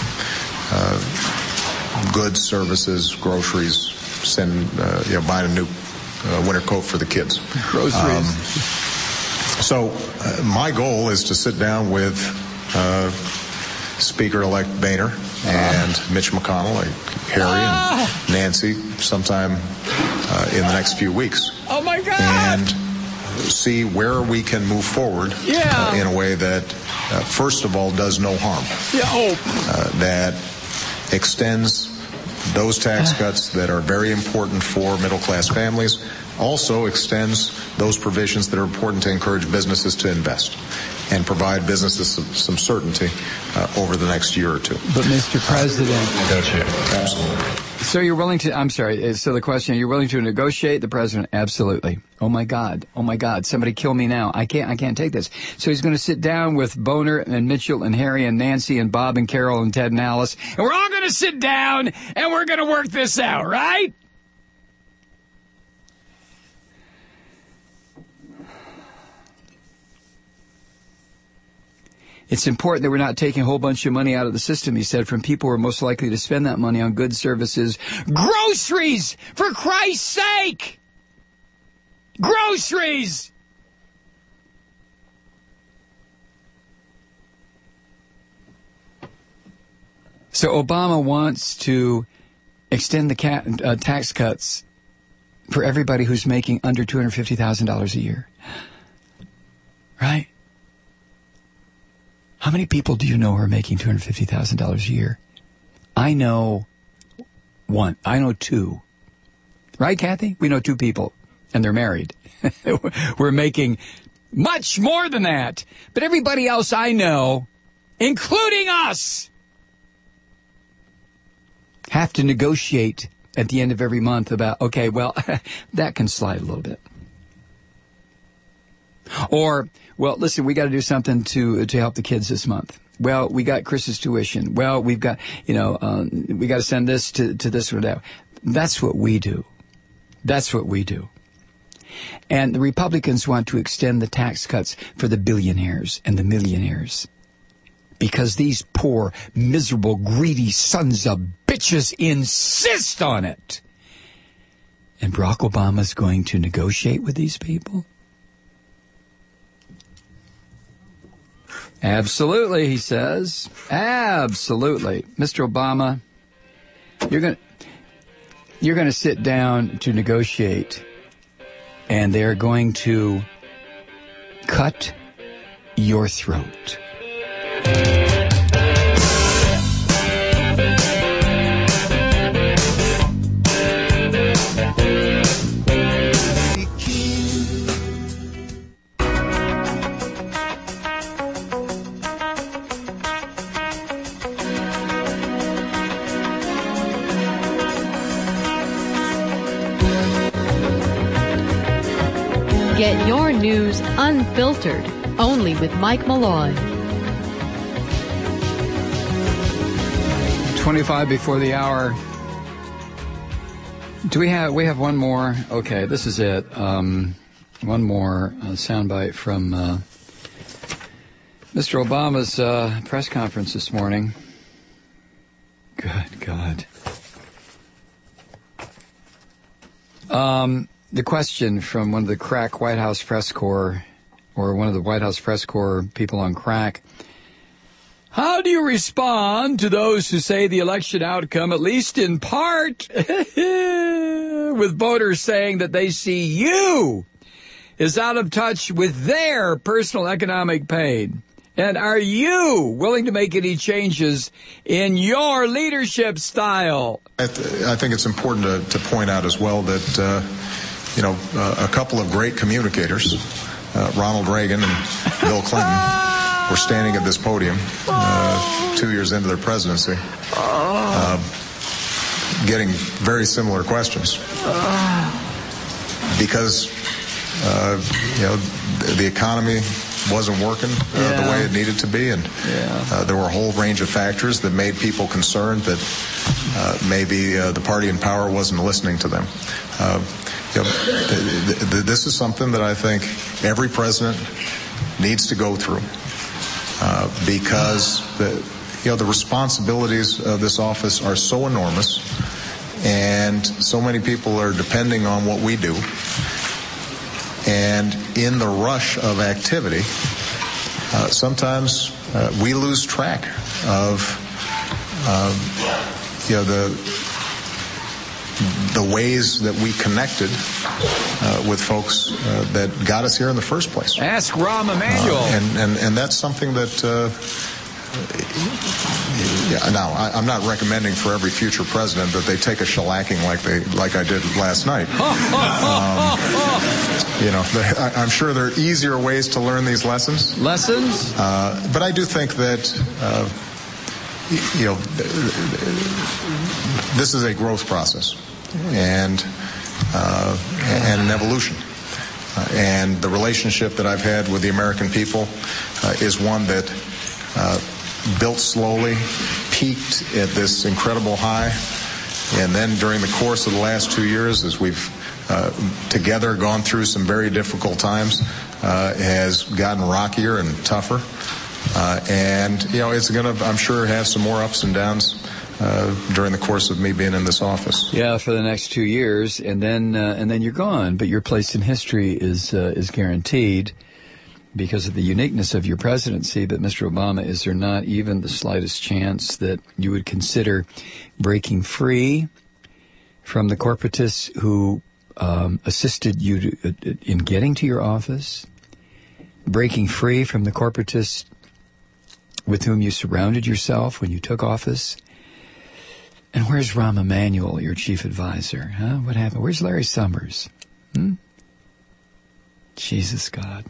uh, goods, services, groceries, send uh, you know, buying a new uh, winter coat for the kids. Groceries. Um, so uh, my goal is to sit down with uh, Speaker-elect Boehner and uh. Mitch McConnell, like Harry ah. and Nancy, sometime uh, in the next few weeks. Oh, my God! And see where we can move forward yeah. uh, in a way that, uh, first of all, does no harm. Yeah. Oh. Uh, that extends those tax cuts that are very important for middle-class families, also extends those provisions that are important to encourage businesses to invest and provide businesses some, some certainty uh, over the next year or two. But, Mister President... Negotiate. Absolutely. So you're willing to... I'm sorry. So the question, you're willing to negotiate the president? Absolutely. Oh, my God. Oh, my God. Somebody kill me now. I can't I can't take this. So he's going to sit down with Boehner and Mitchell and Harry and Nancy and Bob and Carol and Ted and Alice, and we're all going to sit down and we're going to work this out, right? It's important that we're not taking a whole bunch of money out of the system, he said, from people who are most likely to spend that money on goods, services, groceries, for Christ's sake! Groceries! So Obama wants to extend the ca- uh, tax cuts for everybody who's making under two hundred fifty thousand dollars a year. Right? How many people do you know who are making two hundred fifty thousand dollars a year? I know one. I know two. Right, Kathy? We know two people, and they're married. We're making much more than that. But everybody else I know, including us, have to negotiate at the end of every month about, okay, well, that can slide a little bit. Or, well, listen, we got to do something to to help the kids this month. Well, we got Chris's tuition. Well, we've got, you know, um, we got to send this to, to this or that. That's what we do. That's what we do. And the Republicans want to extend the tax cuts for the billionaires and the millionaires. Because these poor, miserable, greedy sons of bitches insist on it. And Barack Obama's going to negotiate with these people? Absolutely, he says. Absolutely. Mister Obama, you're going you're going to sit down to negotiate, and they're going to cut your throat. Get your news unfiltered, only with Mike Malloy. twenty-five before the hour. Do we have, we have one more? Okay, this is it. Um, one more uh, soundbite from uh, Mister Obama's uh, press conference this morning. Good God. Um, the question from one of the crack White House press corps, or one of the White House press corps people on crack. How do you respond to those who say the election outcome, at least in part, with voters saying that they see you is out of touch with their personal economic pain? And are you willing to make any changes in your leadership style? I, th- I think it's important to, to point out as well that, uh, you know, uh, a couple of great communicators, uh, Ronald Reagan and Bill Clinton, were standing at this podium uh, two years into their presidency, uh, getting very similar questions. Because, uh, you know, the economy wasn't working uh, yeah. the way it needed to be, and yeah. uh, there were a whole range of factors that made people concerned that uh, maybe uh, the party in power wasn't listening to them. Uh, you know, th- th- this is something that I think every president needs to go through. Uh, because the, you know, the responsibilities of this office are so enormous, and so many people are depending on what we do. And in the rush of activity, uh, sometimes uh, we lose track of, um, you know, the the ways that we connected uh, with folks uh, that got us here in the first place. Ask Rahm Emanuel. Uh, and, and, and that's something that, uh, yeah, now, I, I'm not recommending for every future president that they take a shellacking like they like I did last night. um, you know, I, I'm sure there are easier ways to learn these lessons. Lessons? Uh, but I do think that, uh, you know, this is a growth process and uh, and an evolution. Uh, and the relationship that I've had with the American people uh, is one that uh, built slowly, peaked at this incredible high, and then during the course of the last two years, as we've uh, together gone through some very difficult times, uh, has gotten rockier and tougher. Uh, and, you know, it's going to, I'm sure, have some more ups and downs uh, during the course of me being in this office. Yeah, for the next two years, and then uh, and then you're gone. But your place in history is uh, is guaranteed because of the uniqueness of your presidency. But Mister Obama, is there not even the slightest chance that you would consider breaking free from the corporatists who um, assisted you to, uh, in getting to your office, breaking free from the corporatists with whom you surrounded yourself when you took office? And where's Rahm Emanuel, your chief advisor? Huh? What happened? Where's Larry Summers? Hmm? Jesus God.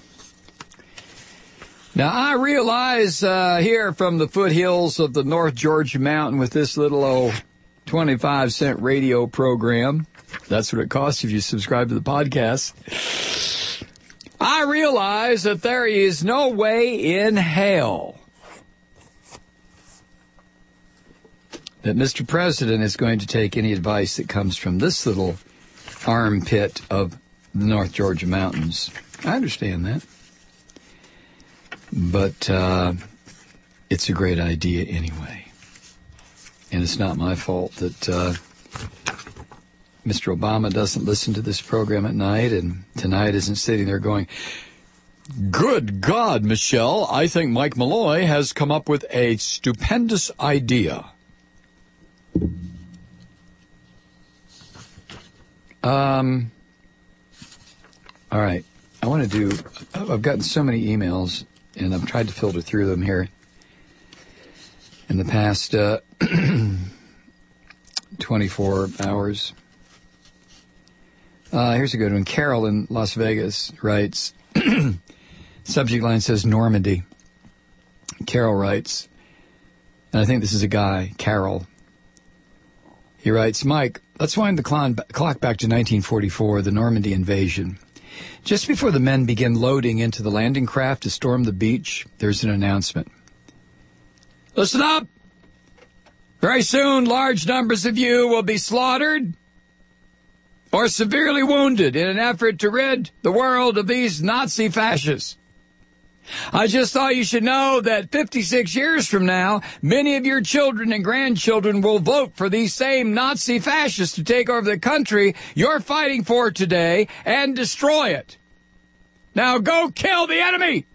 Now, I realize uh, here from the foothills of the North Georgia Mountain with this little old twenty-five cent radio program, that's what it costs if you subscribe to the podcast, I realize that there is no way in hell that Mister President is going to take any advice that comes from this little armpit of the North Georgia mountains. I understand that. But uh, it's a great idea anyway. And it's not my fault that uh, Mister Obama doesn't listen to this program at night and tonight isn't sitting there going, "Good God, Michelle, I think Mike Malloy has come up with a stupendous idea." Um. All right. I want to do, I've gotten so many emails, and I've tried to filter through them here in the past uh, twenty-four hours. Uh, here's a good one. Carol in Las Vegas writes, subject line says Normandy. Carol writes, and I think this is a guy, Carol. He writes, "Mike, let's wind the clock back to nineteen forty-four, the Normandy invasion. Just before the men begin loading into the landing craft to storm the beach, there's an announcement. Listen up! Very soon, large numbers of you will be slaughtered or severely wounded in an effort to rid the world of these Nazi fascists. I just thought you should know that fifty-six years from now, many of your children and grandchildren will vote for these same Nazi fascists to take over the country you're fighting for today and destroy it. Now go kill the enemy!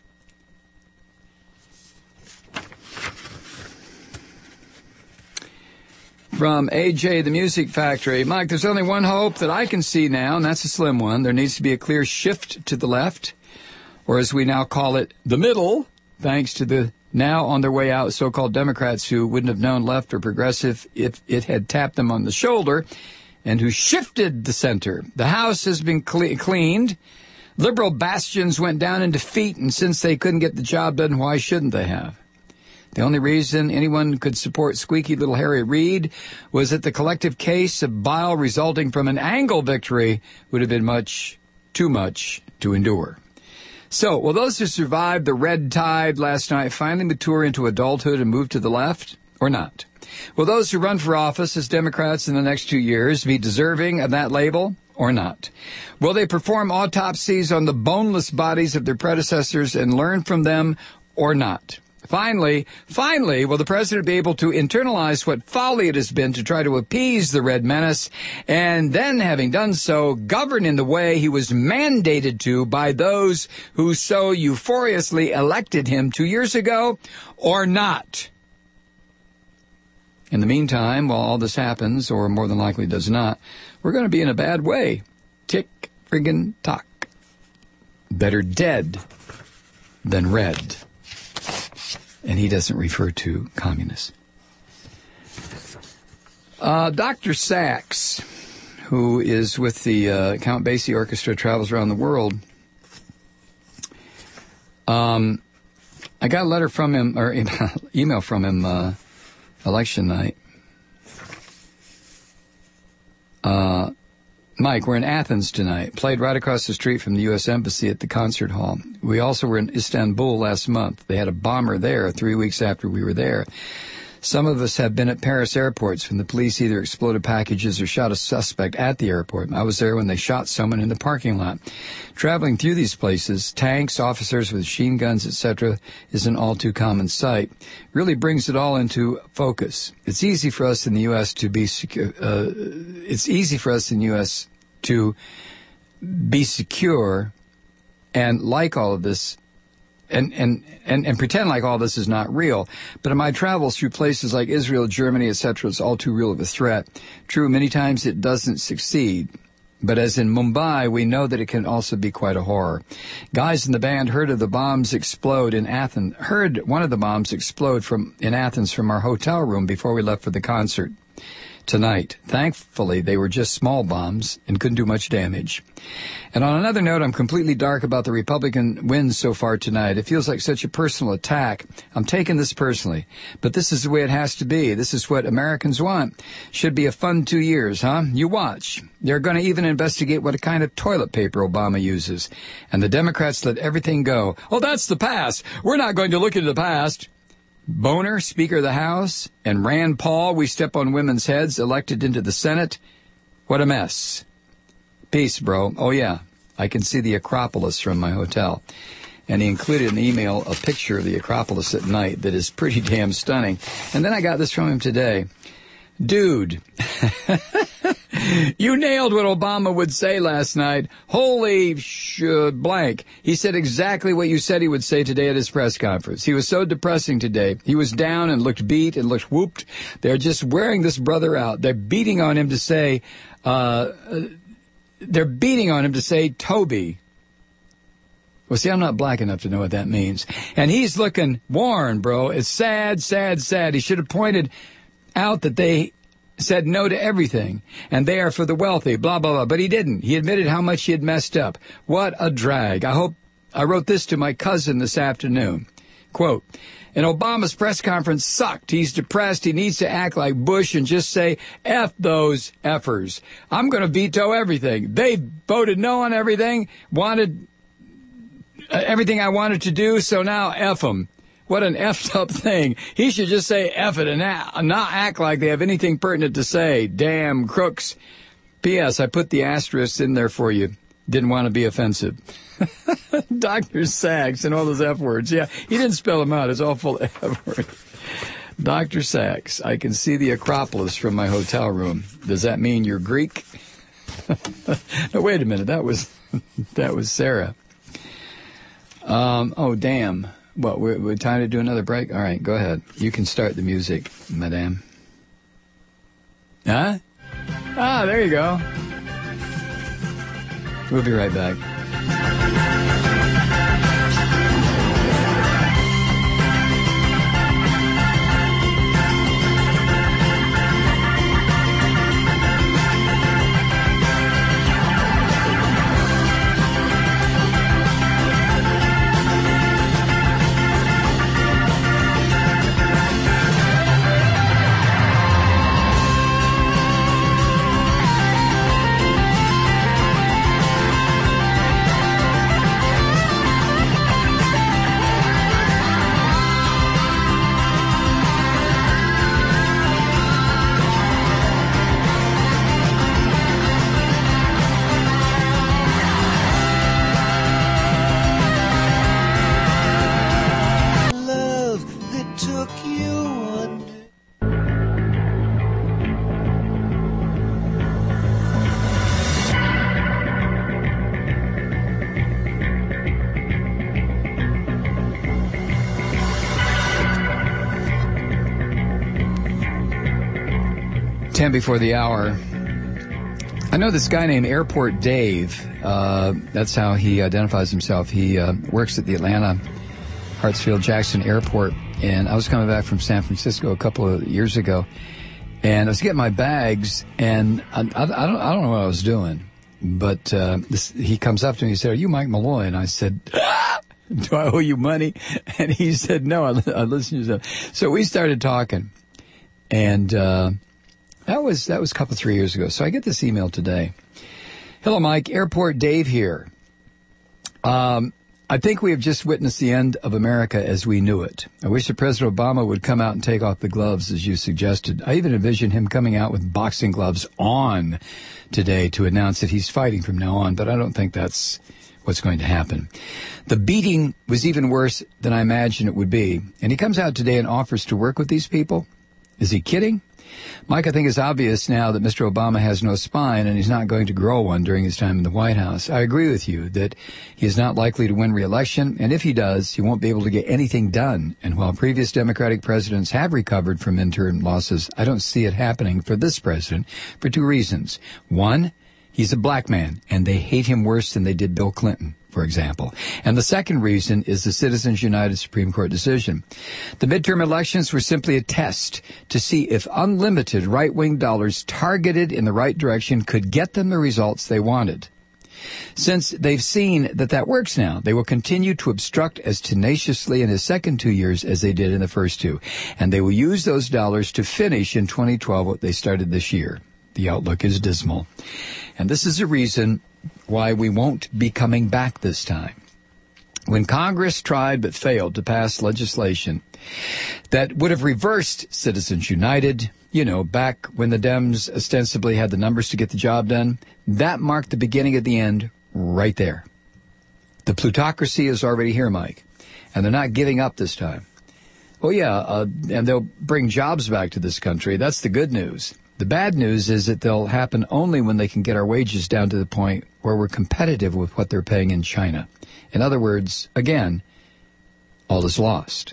From A J, the Music Factory. Mike, there's only one hope that I can see now, and that's a slim one. There needs to be a clear shift to the left, or as we now call it, the middle, thanks to the now on their way out so-called Democrats who wouldn't have known left or progressive if it had tapped them on the shoulder, and who shifted the center. The House has been cle- cleaned. Liberal bastions went down in defeat, and since they couldn't get the job done, why shouldn't they have? The only reason anyone could support squeaky little Harry Reid was that the collective case of bile resulting from an angle victory would have been much, too much to endure. So, will those who survived the red tide last night finally mature into adulthood and move to the left, or not? Will those who run for office as Democrats in the next two years be deserving of that label, or not? Will they perform autopsies on the boneless bodies of their predecessors and learn from them, or not? Finally, finally, will the president be able to internalize what folly it has been to try to appease the red menace, and then, having done so, govern in the way he was mandated to by those who so euphoriously elected him two years ago, or not? In the meantime, while all this happens, or more than likely does not, we're going to be in a bad way. Tick, friggin' tock. Better dead than red. And he doesn't refer to communists. Uh, Doctor Sachs, who is with the uh, Count Basie Orchestra, travels around the world. Um, I got a letter from him, or email from him, uh, election night. Uh, Mike, we're in Athens tonight. Played right across the street from the U S Embassy at the concert hall. We also were in Istanbul last month. They had a bomber there three weeks after we were there. Some of us have been at Paris airports when the police either exploded packages or shot a suspect at the airport. I was there when they shot someone in the parking lot. Traveling through these places, tanks, officers with machine guns, et cetera, is an all-too-common sight. Really brings it all into focus. It's easy for us in the U S to be secure. Uh, it's easy for us in the U S to be secure and like all of this. And, and, and, and pretend like all this is not real. But in my travels through places like Israel, Germany, et cetera, it's all too real of a threat. True, many times it doesn't succeed. But as in Mumbai, we know that it can also be quite a horror. Guys in the band heard of the bombs explode in Athens, heard one of the bombs explode from in Athens from our hotel room before we left for the concert tonight. Thankfully, they were just small bombs and couldn't do much damage. And on another note, I'm completely dark about the Republican wins so far tonight. It feels like such a personal attack. I'm taking this personally. But this is the way it has to be. This is what Americans want. Should be a fun two years, huh? You watch. They're going to even investigate what kind of toilet paper Obama uses. And the Democrats let everything go. Oh, that's the past. We're not going to look into the past. Boner, Speaker of the House, and Rand Paul, we step on women's heads, elected into the Senate. What a mess. Peace, bro. Oh, yeah, I can see the Acropolis from my hotel. And he included in the email a picture of the Acropolis at night that is pretty damn stunning. And then I got this from him today. Dude, you nailed what Obama would say last night. Holy sh- blank. He said exactly what you said he would say today at his press conference. He was so depressing today. He was down and looked beat and looked whooped. They're just wearing this brother out. They're beating on him to say, uh, they're beating on him to say Toby. Well, see, I'm not black enough to know what that means. And he's looking worn, bro. It's sad, sad, sad. He should have pointed out that they said no to everything, and they are for the wealthy, blah, blah, blah. But he didn't. He admitted how much he had messed up. What a drag. I hope I wrote this to my cousin this afternoon. Quote, and Obama's press conference sucked. He's depressed. He needs to act like Bush and just say, F those effers. I'm going to veto everything. They've voted no on everything, wanted uh, everything I wanted to do, so now F them. What an effed up thing. He should just say F it and a- not act like they have anything pertinent to say. Damn crooks. P S. I put the asterisk in there for you. Didn't want to be offensive. Doctor Sachs and all those F words. Yeah, he didn't spell them out. It's all full of F words. Doctor Sachs, I can see the Acropolis from my hotel room. Does that mean you're Greek? No, wait a minute. That was that was Sarah. Um, oh, damn. What, we're, we're time to do another break? All right, go ahead. You can start the music, madame. Huh? Ah, there you go. We'll be right back. ten before the hour. I know this guy named Airport Dave. Uh, that's how he identifies himself. He uh, works at the Atlanta Hartsfield-Jackson Airport. And I was coming back from San Francisco a couple of years ago. And I was getting my bags. And I, I, I, don't, I don't know what I was doing. But uh, this, he comes up to me and he said, "Are you Mike Malloy?" And I said, "Ah, do I owe you money?" And he said, "No, I, I listen to you." So we started talking. And... Uh, That was that was a couple, three years ago. So I get this email today. "Hello, Mike. Airport Dave here. Um, I think we have just witnessed the end of America as we knew it. I wish that President Obama would come out and take off the gloves, as you suggested. I even envision him coming out with boxing gloves on today to announce that he's fighting from now on, but I don't think that's what's going to happen. The beating was even worse than I imagined it would be. And he comes out today and offers to work with these people? Is he kidding? Mike, I think it's obvious now that Mister Obama has no spine and he's not going to grow one during his time in the White House. I agree with you that he is not likely to win re-election, and if he does, he won't be able to get anything done. And while previous Democratic presidents have recovered from midterm losses, I don't see it happening for this president for two reasons. One, he's a black man, and they hate him worse than they did Bill Clinton, for example. And the second reason is the Citizens United Supreme Court decision. The midterm elections were simply a test to see if unlimited right-wing dollars targeted in the right direction could get them the results they wanted. Since they've seen that that works now, they will continue to obstruct as tenaciously in his second two years as they did in the first two. And they will use those dollars to finish in twenty twelve what they started this year. The outlook is dismal. And this is a reason why we won't be coming back this time. When Congress tried but failed to pass legislation that would have reversed Citizens United, you know, back when the Dems ostensibly had the numbers to get the job done, that marked the beginning of the end right there. The plutocracy is already here, Mike, and they're not giving up this time. Oh, yeah, uh, and they'll bring jobs back to this country. That's the good news. The bad news is that they'll happen only when they can get our wages down to the point where we're competitive with what they're paying in China. In other words, again, all is lost.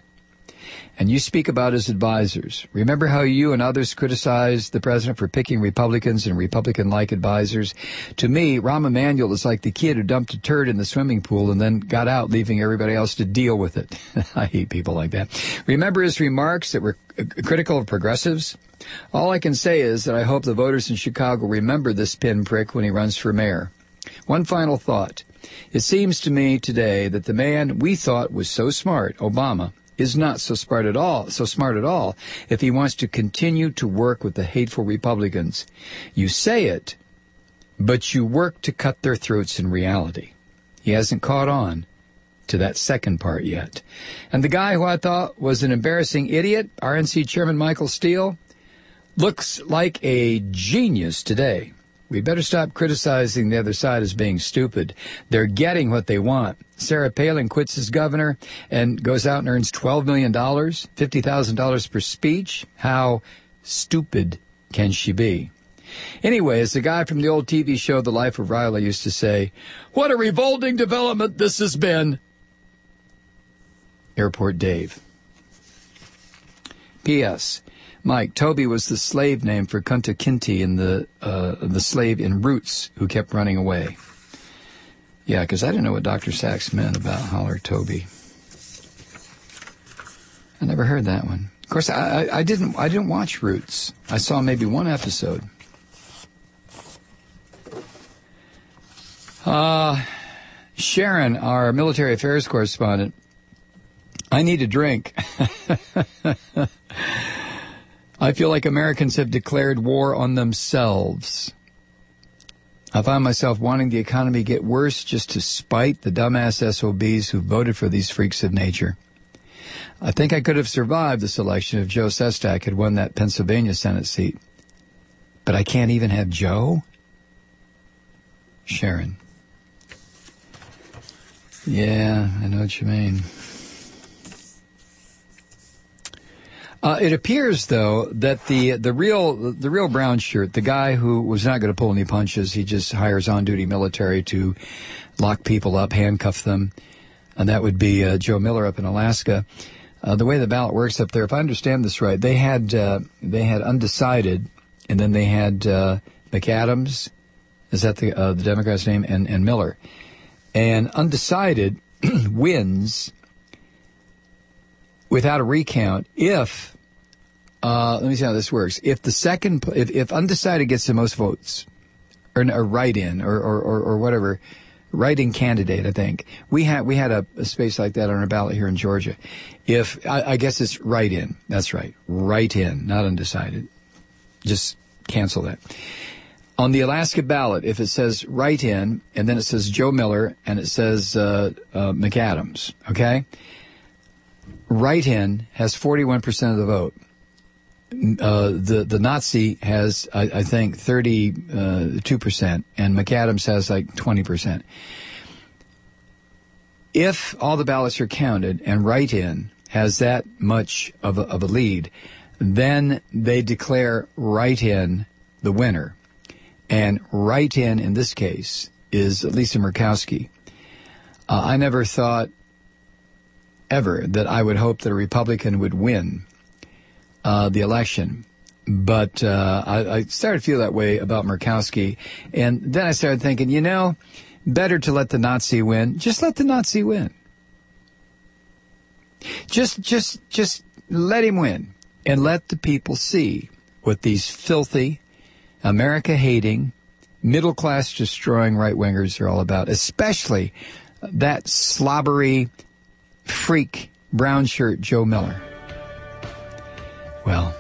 And you speak about his advisors. Remember how you and others criticized the president for picking Republicans and Republican-like advisors? To me, Rahm Emanuel is like the kid who dumped a turd in the swimming pool and then got out, leaving everybody else to deal with it. I hate people like that. Remember his remarks that were critical of progressives? All I can say is that I hope the voters in Chicago remember this pinprick when he runs for mayor. One final thought. It seems to me today that the man we thought was so smart, Obama, is not so smart at all, so smart at all if he wants to continue to work with the hateful Republicans. You say it, but you work to cut their throats in reality. He hasn't caught on to that second part yet. And the guy who I thought was an embarrassing idiot, R N C Chairman Michael Steele, looks like a genius today. We better stop criticizing the other side as being stupid. They're getting what they want. Sarah Palin quits as governor and goes out and earns twelve million dollars, fifty thousand dollars per speech. How stupid can she be? Anyway, as the guy from the old T V show The Life of Riley used to say, what a revolting development this has been. Airport Dave. P S. Mike, Toby was the slave name for Kunta Kinte in the uh, the slave in Roots who kept running away. Yeah, because I didn't know what Doctor Sachs meant about Holler Toby. I never heard that one. Of course, I, I, I didn't I didn't watch Roots. I saw maybe one episode. Uh, Sharon, our military affairs correspondent, I need a drink. I feel like Americans have declared war on themselves. I find myself wanting the economy to get worse just to spite the dumbass S O Bs who voted for these freaks of nature. I think I could have survived this election if Joe Sestak had won that Pennsylvania Senate seat. But I can't even have Joe? Sharon. Yeah, I know what you mean. Uh, it appears, though, that the the real the real brown shirt, the guy who was not going to pull any punches, he just hires on-duty military to lock people up, handcuff them, and that would be uh, Joe Miller up in Alaska. Uh, the way the ballot works up there, if I understand this right, they had uh, they had undecided, and then they had uh, McAdams, is that the uh, the Democrat's name, and, and Miller, and undecided wins without a recount if. Uh, let me see how this works. If the second, if, if undecided gets the most votes, or a write-in, or, or, or, or whatever, write-in candidate, I think. We had, we had a, a space like that on our ballot here in Georgia. If, I, I guess it's write-in. That's right. Write-in, not undecided. Just cancel that. On the Alaska ballot, if it says write-in, and then it says Joe Miller, and it says, uh, uh, McAdams, okay? Write-in has forty-one percent of the vote. Uh, the, the Nazi has, I, I think, thirty-two percent, and McAdams has like twenty percent. If all the ballots are counted and write-in has that much of a, of a lead, then they declare write-in the winner. And write-in, in this case, is Lisa Murkowski. Uh, I never thought ever that I would hope that a Republican would win uh, the election. But uh, I, I started to feel that way about Murkowski. And then I started thinking, you know, better to let the Nazi win. Just let the Nazi win. Just, just, just let him win. And let the people see what these filthy, America-hating, middle-class destroying right-wingers are all about. Especially that slobbery freak brown shirt Joe Miller. Well,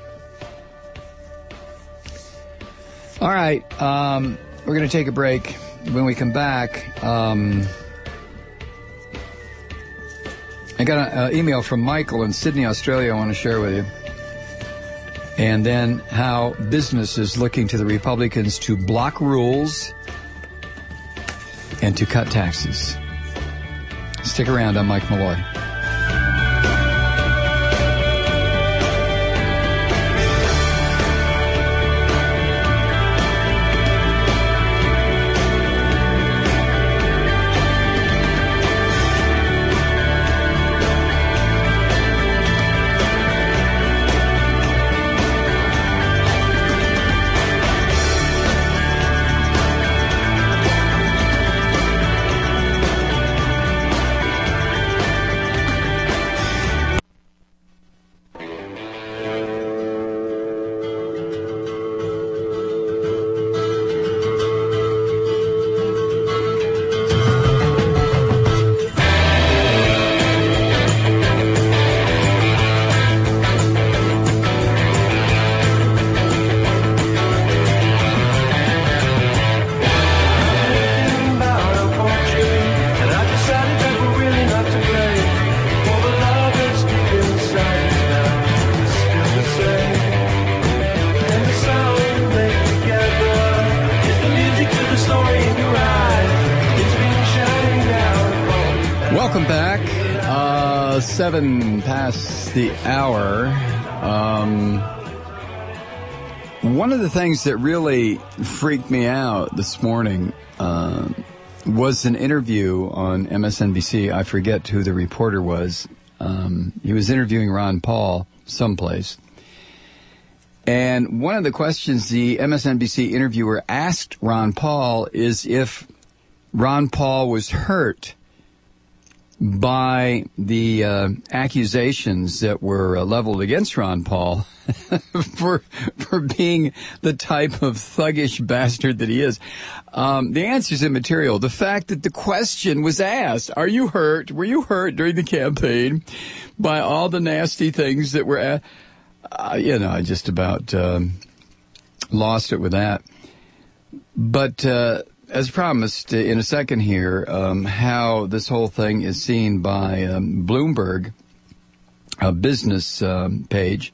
all right, um, we're going to take a break. When we come back, um, I got an email from Michael in Sydney, Australia I want to share with you. And then how business is looking to the Republicans to block rules and to cut taxes. Stick around. I'm Mike Malloy. Welcome back. Uh, seven past the hour. Um, one of the things that really freaked me out this morning uh, was an interview on M S N B C. I forget who the reporter was. Um, he was interviewing Ron Paul someplace. And one of the questions the M S N B C interviewer asked Ron Paul is if Ron Paul was hurt by the uh, accusations that were uh, leveled against Ron Paul for for being the type of thuggish bastard that he is. Um, the answer is immaterial. The fact that the question was asked, are you hurt, were you hurt during the campaign by all the nasty things that were, uh, uh, you know, I just about um, lost it with that. But uh as promised in a second here, um, how this whole thing is seen by um, Bloomberg, a business um, page.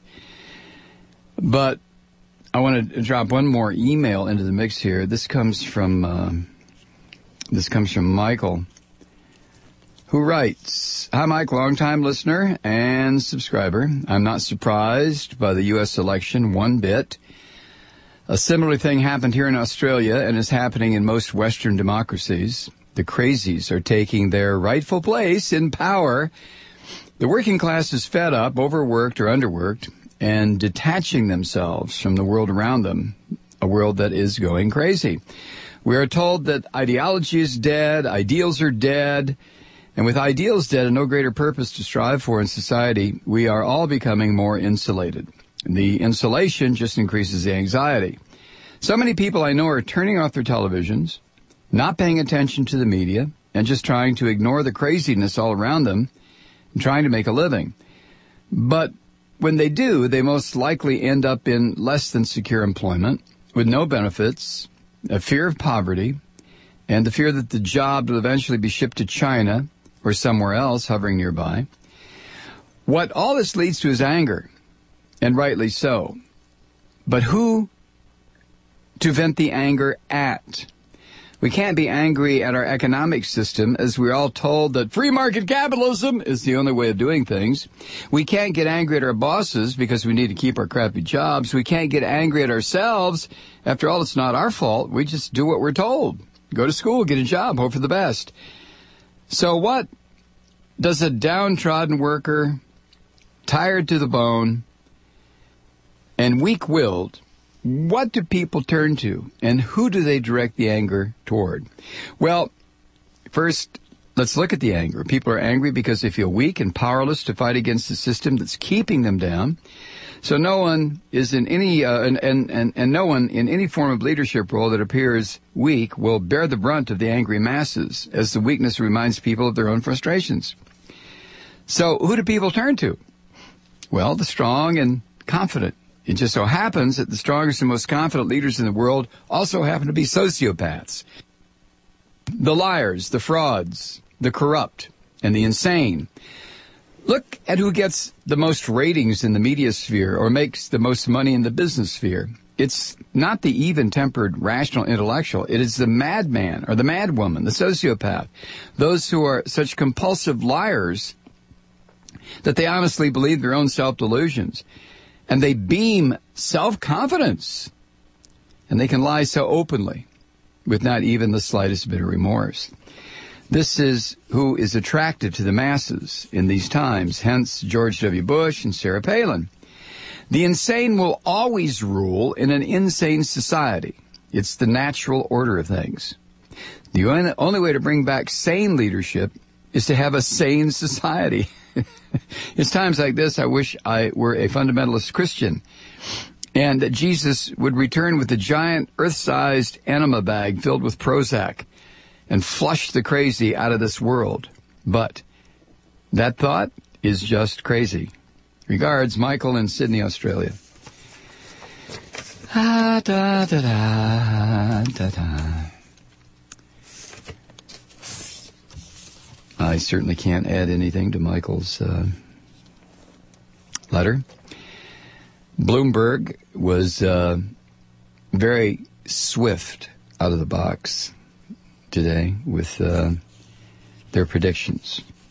But I want to drop one more email into the mix here. This comes from uh, this comes from Michael, who writes, "Hi, Mike, longtime listener and subscriber. I'm not surprised by the U S election one bit. A similar thing happened here in Australia and is happening in most Western democracies. The crazies are taking their rightful place in power. The working class is fed up, overworked or underworked, and detaching themselves from the world around them, a world that is going crazy. We are told that ideology is dead, ideals are dead, and with ideals dead and no greater purpose to strive for in society, we are all becoming more insulated. The insulation just increases the anxiety. So many people I know are turning off their televisions, not paying attention to the media, and just trying to ignore the craziness all around them and trying to make a living. But when they do, they most likely end up in less than secure employment, with no benefits, a fear of poverty, and the fear that the job will eventually be shipped to China or somewhere else hovering nearby. What all this leads to is anger. And rightly so. But who to vent the anger at? We can't be angry at our economic system, as we're all told that free market capitalism is the only way of doing things. We can't get angry at our bosses because we need to keep our crappy jobs. We can't get angry at ourselves. After all, it's not our fault. We just do what we're told. Go to school, get a job, hope for the best. So what does a downtrodden worker, tired to the bone, and weak-willed, what do people turn to, and who do they direct the anger toward? Well, first, let's look at the anger. People are angry because they feel weak and powerless to fight against the system that's keeping them down. So no one is in any, uh, and, and, and, and no one in any form of leadership role that appears weak will bear the brunt of the angry masses, as the weakness reminds people of their own frustrations. So who do people turn to? Well, the strong and confident. It just so happens that the strongest and most confident leaders in the world also happen to be sociopaths. The liars, the frauds, the corrupt, and the insane. Look at who gets the most ratings in the media sphere or makes the most money in the business sphere. It's not the even-tempered, rational intellectual. It is the madman or the madwoman, the sociopath. Those who are such compulsive liars that they honestly believe their own self-delusions. And they beam self-confidence. And they can lie so openly with not even the slightest bit of remorse. This is who is attractive to the masses in these times, hence George W. Bush and Sarah Palin. The insane will always rule in an insane society. It's the natural order of things. The only way to bring back sane leadership is to have a sane society. It's times like this I wish I were a fundamentalist Christian and that Jesus would return with a giant earth-sized enema bag filled with Prozac and flush the crazy out of this world. But that thought is just crazy. Regards, Michael in Sydney, Australia. Ah, da, da, da, da, da. I certainly can't add anything to Michael's uh, letter. Bloomberg was uh, very swift out of the box today with uh, their predictions.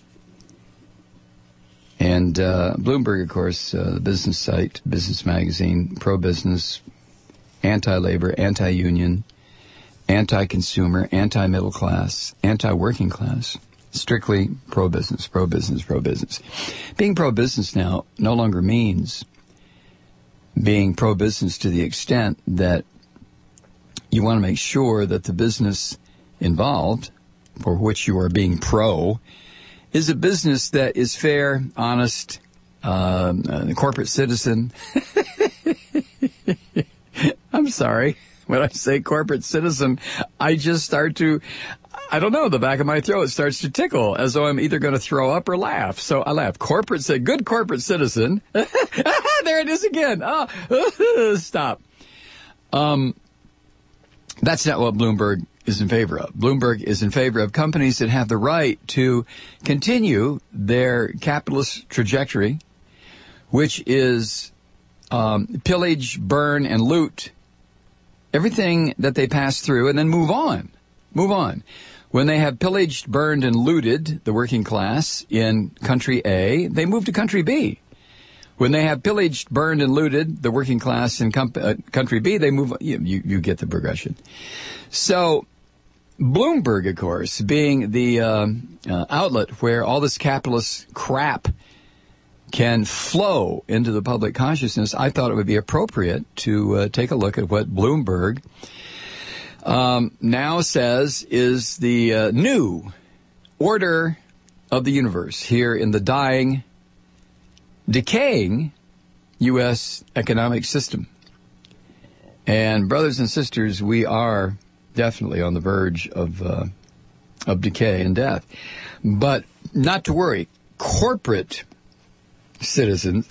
And uh, Bloomberg, of course, uh, the business site, business magazine, pro-business, anti-labor, anti-union, anti-consumer, anti-middle class, anti-working class, strictly pro-business, pro-business, pro-business. Being pro-business now no longer means being pro-business to the extent that you want to make sure that the business involved, for which you are being pro, is a business that is fair, honest, um, a corporate citizen. I'm sorry. When I say corporate citizen, I just start to, I don't know, the back of my throat starts to tickle as though I'm either going to throw up or laugh. So I laugh. Corporate, say, good corporate citizen. There it is again. Oh, stop. Um, that's not what Bloomberg is in favor of. Bloomberg is in favor of companies that have the right to continue their capitalist trajectory, which is um, pillage, burn, and loot everything that they pass through and then move on. Move on. When they have pillaged, burned, and looted the working class in country A, they move to country B. When they have pillaged, burned, and looted the working class in com- uh, country B, they move on. You, you, you get the progression. So Bloomberg, of course, being the uh, uh, outlet where all this capitalist crap can flow into the public consciousness, I thought it would be appropriate to uh, take a look at what Bloomberg um, now says is the uh, new order of the universe here in the dying, decaying U S economic system. And brothers and sisters, we are definitely on the verge of uh, of decay and death. But not to worry, corporate citizens,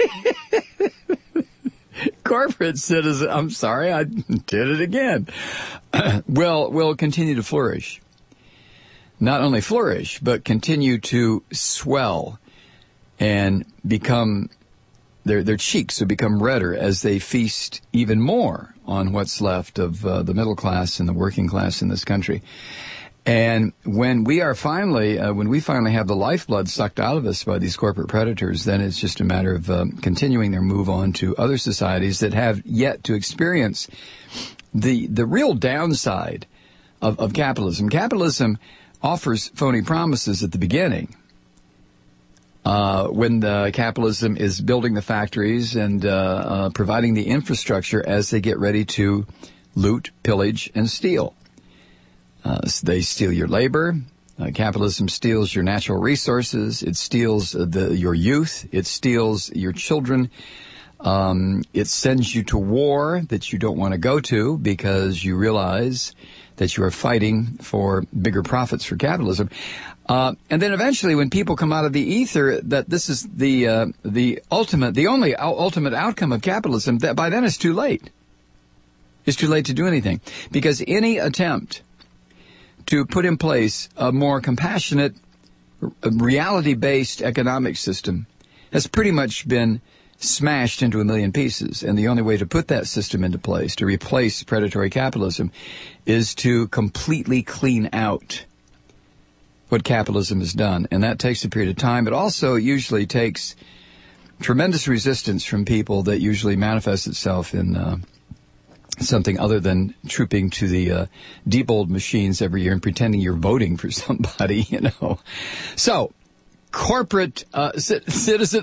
corporate citizens, I'm sorry, I did it again, will will continue to flourish. Not only flourish, but continue to swell and become, their their cheeks will become redder as they feast even more on what's left of uh, the middle class and the working class in this country. And when we are finally, uh, when we finally have the lifeblood sucked out of us by these corporate predators, then it's just a matter of um, continuing their move on to other societies that have yet to experience the the real downside of, of capitalism. Capitalism offers phony promises at the beginning. Uh, when the capitalism is building the factories and uh, uh, providing the infrastructure as they get ready to loot, pillage, and steal. Uh, they steal your labor. Uh, capitalism steals your natural resources. It steals uh, the, your youth. It steals your children. Um, it sends you to war that you don't want to go to because you realize that you are fighting for bigger profits for capitalism. Uh, and then eventually when people come out of the ether that this is the uh, the ultimate, the only ultimate outcome of capitalism, that by then it's too late. It's too late to do anything. Because any attempt to put in place a more compassionate, reality-based economic system has pretty much been smashed into a million pieces. And the only way to put that system into place, to replace predatory capitalism, is to completely clean out what capitalism has done. And that takes a period of time. It also usually takes tremendous resistance from people that usually manifests itself in uh, something other than trooping to the uh, deep old machines every year and pretending you're voting for somebody, you know. So, corporate uh, c- citizen,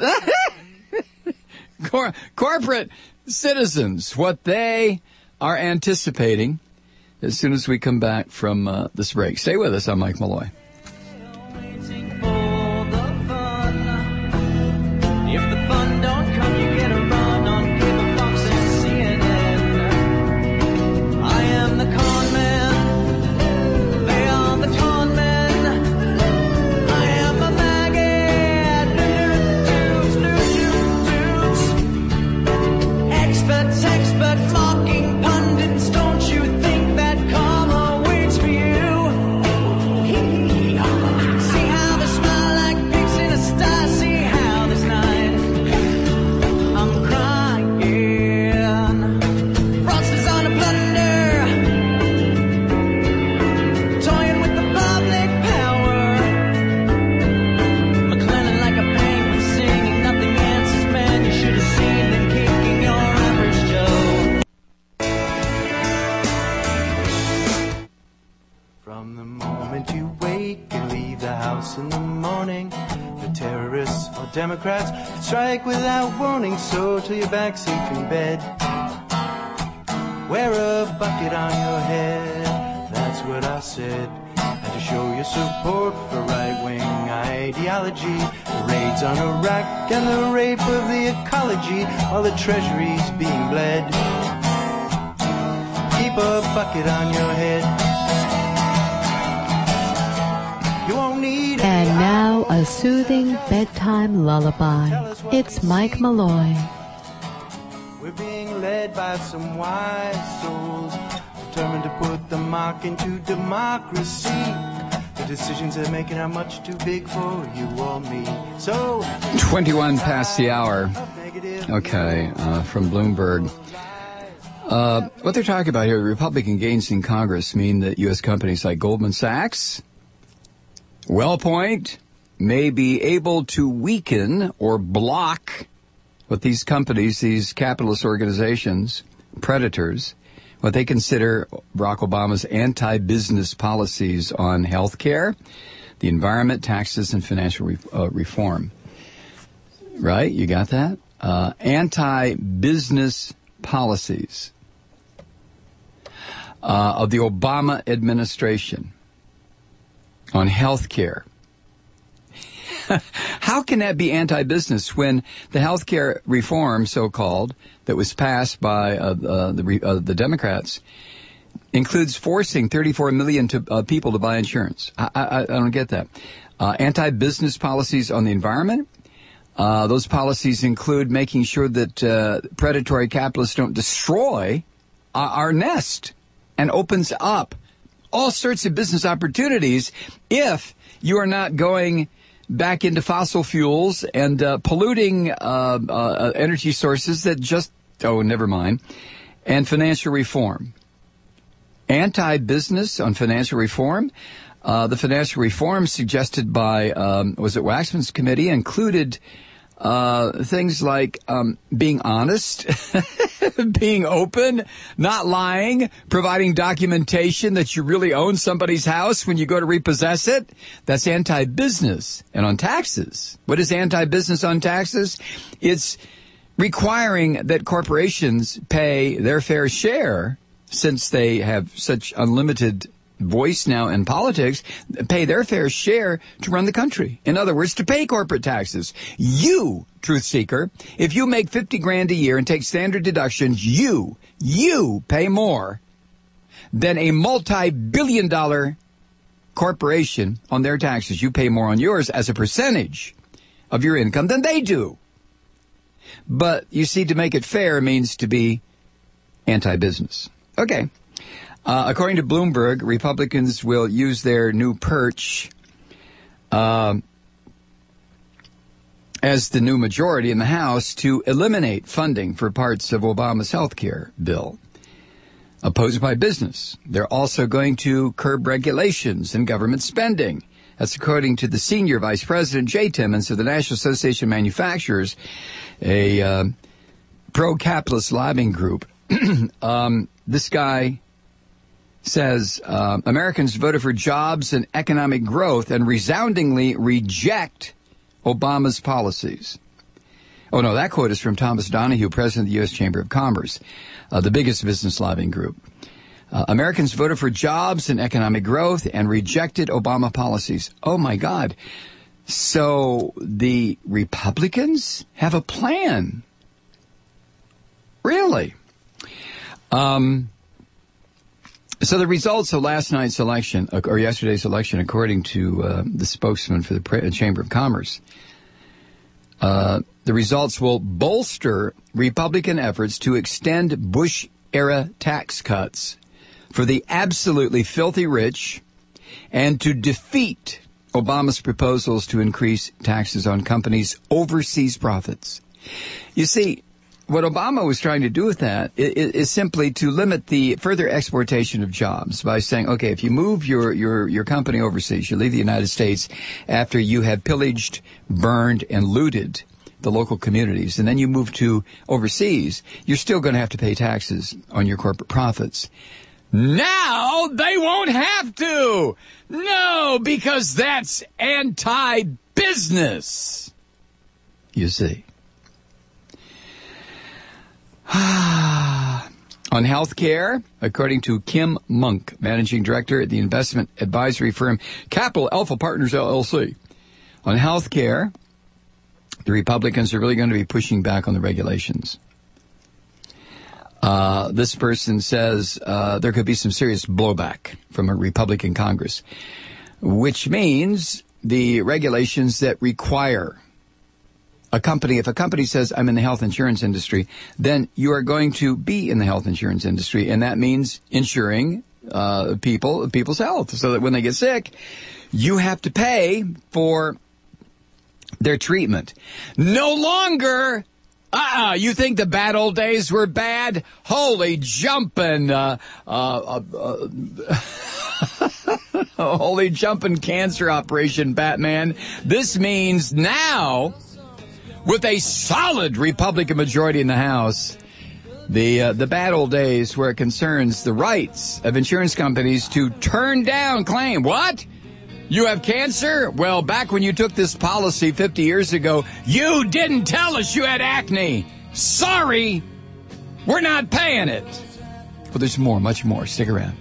Cor- corporate citizens, what they are anticipating as soon as we come back from uh, this break. Stay with us. I'm Mike Malloy. moment you wake and leave the house in the morning, the terrorists or Democrats strike without warning. So till you're back safe in bed, wear a bucket on your head. That's what I said. And to show your support for right-wing ideology, the raids on Iraq and the rape of the ecology, while the treasury's being bled, keep a bucket on your head. You won't need. And now a soothing bedtime lullaby. It's Mike Malloy. We're being led by some wise souls, determined to put the mark into democracy. The decisions they're making are much too big for you or me. So twenty-one past the hour. Okay, uh, from Bloomberg. Uh, what they're talking about here, Republican gains in Congress mean that U S companies like Goldman Sachs, WellPoint, may be able to weaken or block what these companies, these capitalist organizations, predators, what they consider Barack Obama's anti-business policies on health care, the environment, taxes, and financial re- uh, reform. Right? You got that? Uh, anti-business policies uh, of the Obama administration on health care. How can that be anti-business when the health care reform, so-called, that was passed by uh, uh, the uh, the Democrats includes forcing thirty-four million to, uh, people to buy insurance? I, I, I don't get that. Uh, anti-business policies on the environment. Uh, those policies include making sure that uh, predatory capitalists don't destroy our, our nest, and opens up all sorts of business opportunities if you are not going back into fossil fuels and uh, polluting uh, uh, energy sources that just, oh, never mind, and financial reform. Anti-business on financial reform. Uh, the financial reform suggested by, um, was it Waxman's committee, included uh, things like um, being honest, being open, not lying, providing documentation that you really own somebody's house when you go to repossess it. That's anti-business. And on taxes, what is anti-business on taxes? It's requiring that corporations pay their fair share, since they have such unlimited voice now in politics, pay their fair share to run the country. In other words, to pay corporate taxes. You, truth seeker, if you make fifty grand a year and take standard deductions, you, you pay more than a multi-billion dollar corporation on their taxes. You pay more on yours as a percentage of your income than they do. But you see, to make it fair means to be anti-business. Okay. Uh, according to Bloomberg, Republicans will use their new perch uh, as the new majority in the House to eliminate funding for parts of Obama's health care bill, opposed by business. They're also going to curb regulations and government spending. That's according to the senior vice president, Jay Timmons, of the National Association of Manufacturers, a uh, pro-capitalist lobbying group. um, this guy says uh, Americans voted for jobs and economic growth and resoundingly reject Obama's policies. Oh, no, that quote is from Thomas Donahue, president of the U S Chamber of Commerce, uh, the biggest business lobbying group. Uh, Americans voted for jobs and economic growth and rejected Obama policies. Oh, my God. So the Republicans have a plan. Really? Um... So the results of last night's election, or yesterday's election, according to uh, the spokesman for the Chamber of Commerce, uh, the results will bolster Republican efforts to extend Bush-era tax cuts for the absolutely filthy rich and to defeat Obama's proposals to increase taxes on companies' overseas profits. You see, what Obama was trying to do with that is, is simply to limit the further exportation of jobs by saying, okay, if you move your, your, your company overseas, you leave the United States after you have pillaged, burned, and looted the local communities, and then you move to overseas, you're still going to have to pay taxes on your corporate profits. Now they won't have to. No, because that's anti-business. You see. On health care, according to Kim Monk, managing director at the investment advisory firm Capital Alpha Partners, L L C. On health care, the Republicans are really going to be pushing back on the regulations. Uh, this person says uh, there could be some serious blowback from a Republican Congress, which means the regulations that require a company, if a company says, I'm in the health insurance industry, then you are going to be in the health insurance industry, and that means insuring uh, people, people's health, so that when they get sick, you have to pay for their treatment. No longer, uh-uh, you think the bad old days were bad? Holy jumping, uh, uh, uh, uh holy jumping cancer operation, Batman. This means now, with a solid Republican majority in the House, the uh, the bad old days where it concerns the rights of insurance companies to turn down claim. What? You have cancer? Well, back when you took this policy fifty years ago, you didn't tell us you had acne. Sorry, we're not paying it. Well, there's more, much more. Stick around.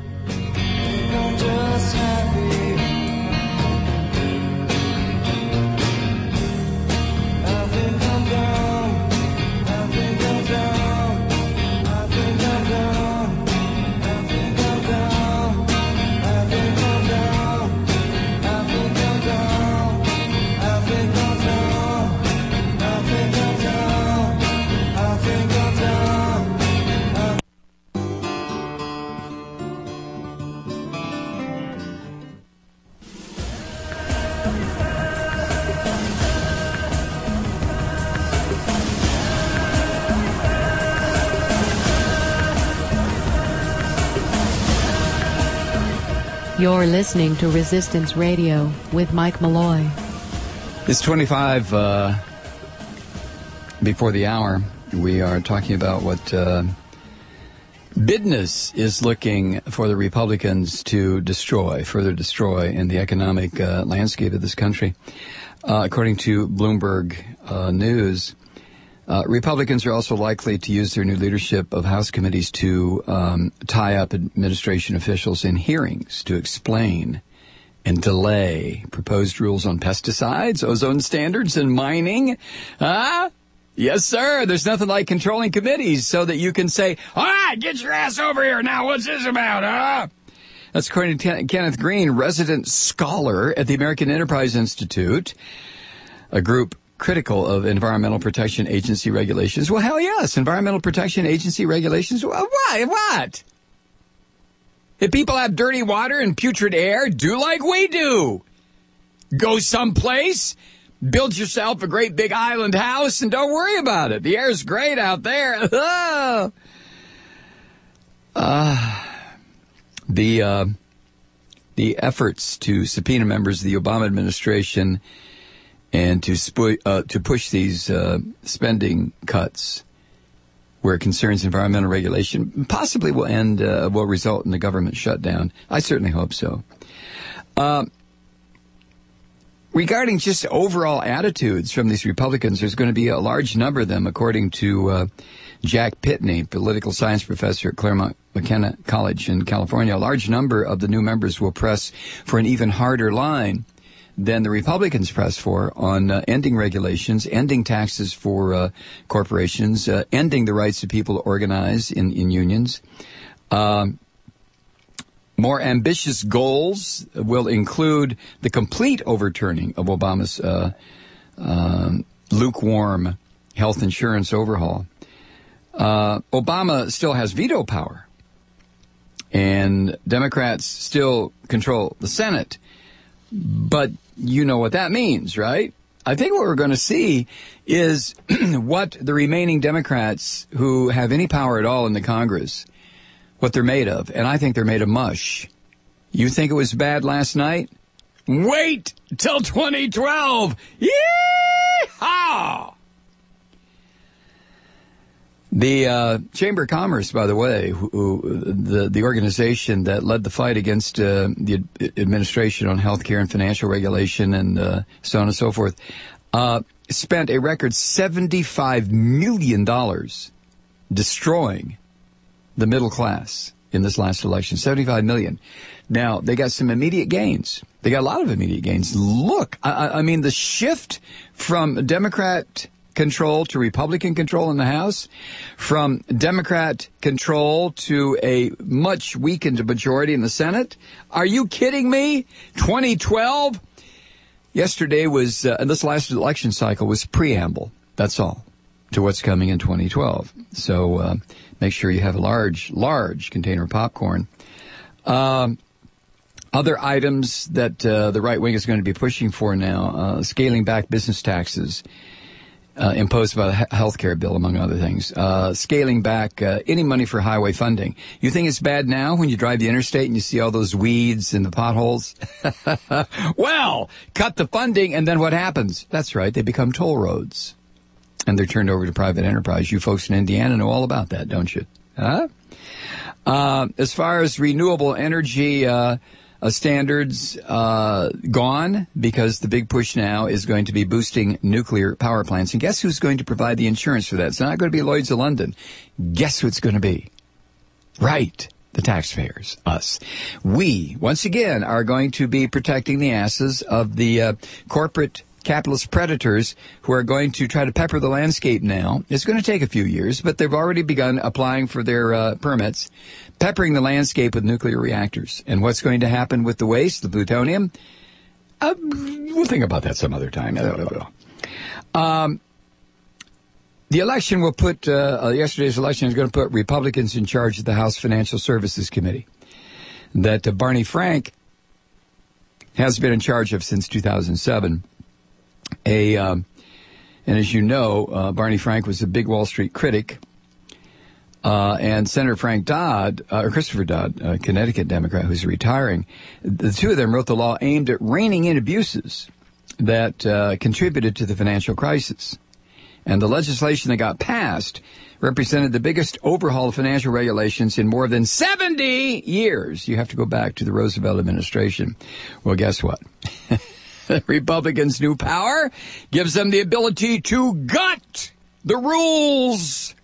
You're listening to Resistance Radio with Mike Malloy. It's twenty-five uh, before the hour. We are talking about what uh, business is looking for the Republicans to destroy, further destroy in the economic uh, landscape of this country. Uh, according to Bloomberg uh, News, Uh, Republicans are also likely to use their new leadership of House committees to um, tie up administration officials in hearings to explain and delay proposed rules on pesticides, ozone standards, and mining. Huh? Yes, sir. There's nothing like controlling committees so that you can say, all right, get your ass over here. Now, what's this about, huh? That's according to Ken- Kenneth Green, resident scholar at the American Enterprise Institute, a group critical of Environmental Protection Agency regulations. Well, hell yes, Environmental Protection Agency regulations. Why? What? If people have dirty water and putrid air, do like we do. Go someplace, build yourself a great big island house, and don't worry about it. The air's great out there. uh, the, uh, the efforts to subpoena members of the Obama administration and to spu- uh, to push these uh, spending cuts where it concerns environmental regulation possibly will end, uh, will result in the government shutdown. I certainly hope so. Uh, regarding just overall attitudes from these Republicans, there's going to be a large number of them, according to uh, Jack Pitney, political science professor at Claremont McKenna College in California. A large number of the new members will press for an even harder line than the Republicans press for on uh, ending regulations, ending taxes for uh, corporations, uh, ending the rights of people to organize in, in unions. Um, more ambitious goals will include the complete overturning of Obama's uh, um, lukewarm health insurance overhaul. Uh, Obama still has veto power, and Democrats still control the Senate. But you know what that means, right? I think what we're going to see is what the remaining Democrats who have any power at all in the Congress, what they're made of. And I think they're made of mush. You think it was bad last night? Wait till twenty twelve. Yee-haw! The uh, Chamber of Commerce, by the way, who, who, the the organization that led the fight against uh, the ad- administration on healthcare and financial regulation and uh, so on and so forth, uh, spent a record seventy-five million dollars destroying the middle class in this last election. seventy-five million dollars. Now, they got some immediate gains. They got a lot of immediate gains. Look, I, I mean, the shift from Democrat control to Republican control in the House, from Democrat control to a much weakened majority in the Senate. Are you kidding me? twenty twelve? Yesterday was, uh, and this last election cycle was preamble. That's all to what's coming in twenty twelve. So uh, make sure you have a large, large container of popcorn. Um, other items that uh, the right wing is going to be pushing for now, uh, scaling back business taxes. Uh, imposed by the health care bill, among other things. Uh, scaling back uh, any money for highway funding. You think it's bad now when you drive the interstate and you see all those weeds and the potholes? Well, cut the funding, and then what happens? That's right, they become toll roads. And they're turned over to private enterprise. You folks in Indiana know all about that, don't you? Huh? Uh, as far as renewable energy uh Uh, standards uh gone, because the big push now is going to be boosting nuclear power plants. And guess who's going to provide the insurance for that? It's not going to be Lloyd's of London. Guess who it's going to be? Right. The taxpayers. Us. We, once again, are going to be protecting the asses of the uh, corporate capitalist predators who are going to try to pepper the landscape now. It's going to take a few years, but they've already begun applying for their uh, permits, peppering the landscape with nuclear reactors. And what's going to happen with the waste, the plutonium? Uh, we'll think about that some other time. Um, the election will put, uh, uh, yesterday's election is going to put Republicans in charge of the House Financial Services Committee that uh, Barney Frank has been in charge of since two thousand seven. A, um, and as you know, uh, Barney Frank was a big Wall Street critic, uh, and Senator Frank Dodd, uh, or Christopher Dodd, a Connecticut Democrat who's retiring, the two of them wrote the law aimed at reining in abuses that uh, contributed to the financial crisis. And the legislation that got passed represented the biggest overhaul of financial regulations in more than seventy years. You have to go back to the Roosevelt administration. Well, guess what? Republicans' new power gives them the ability to gut the rules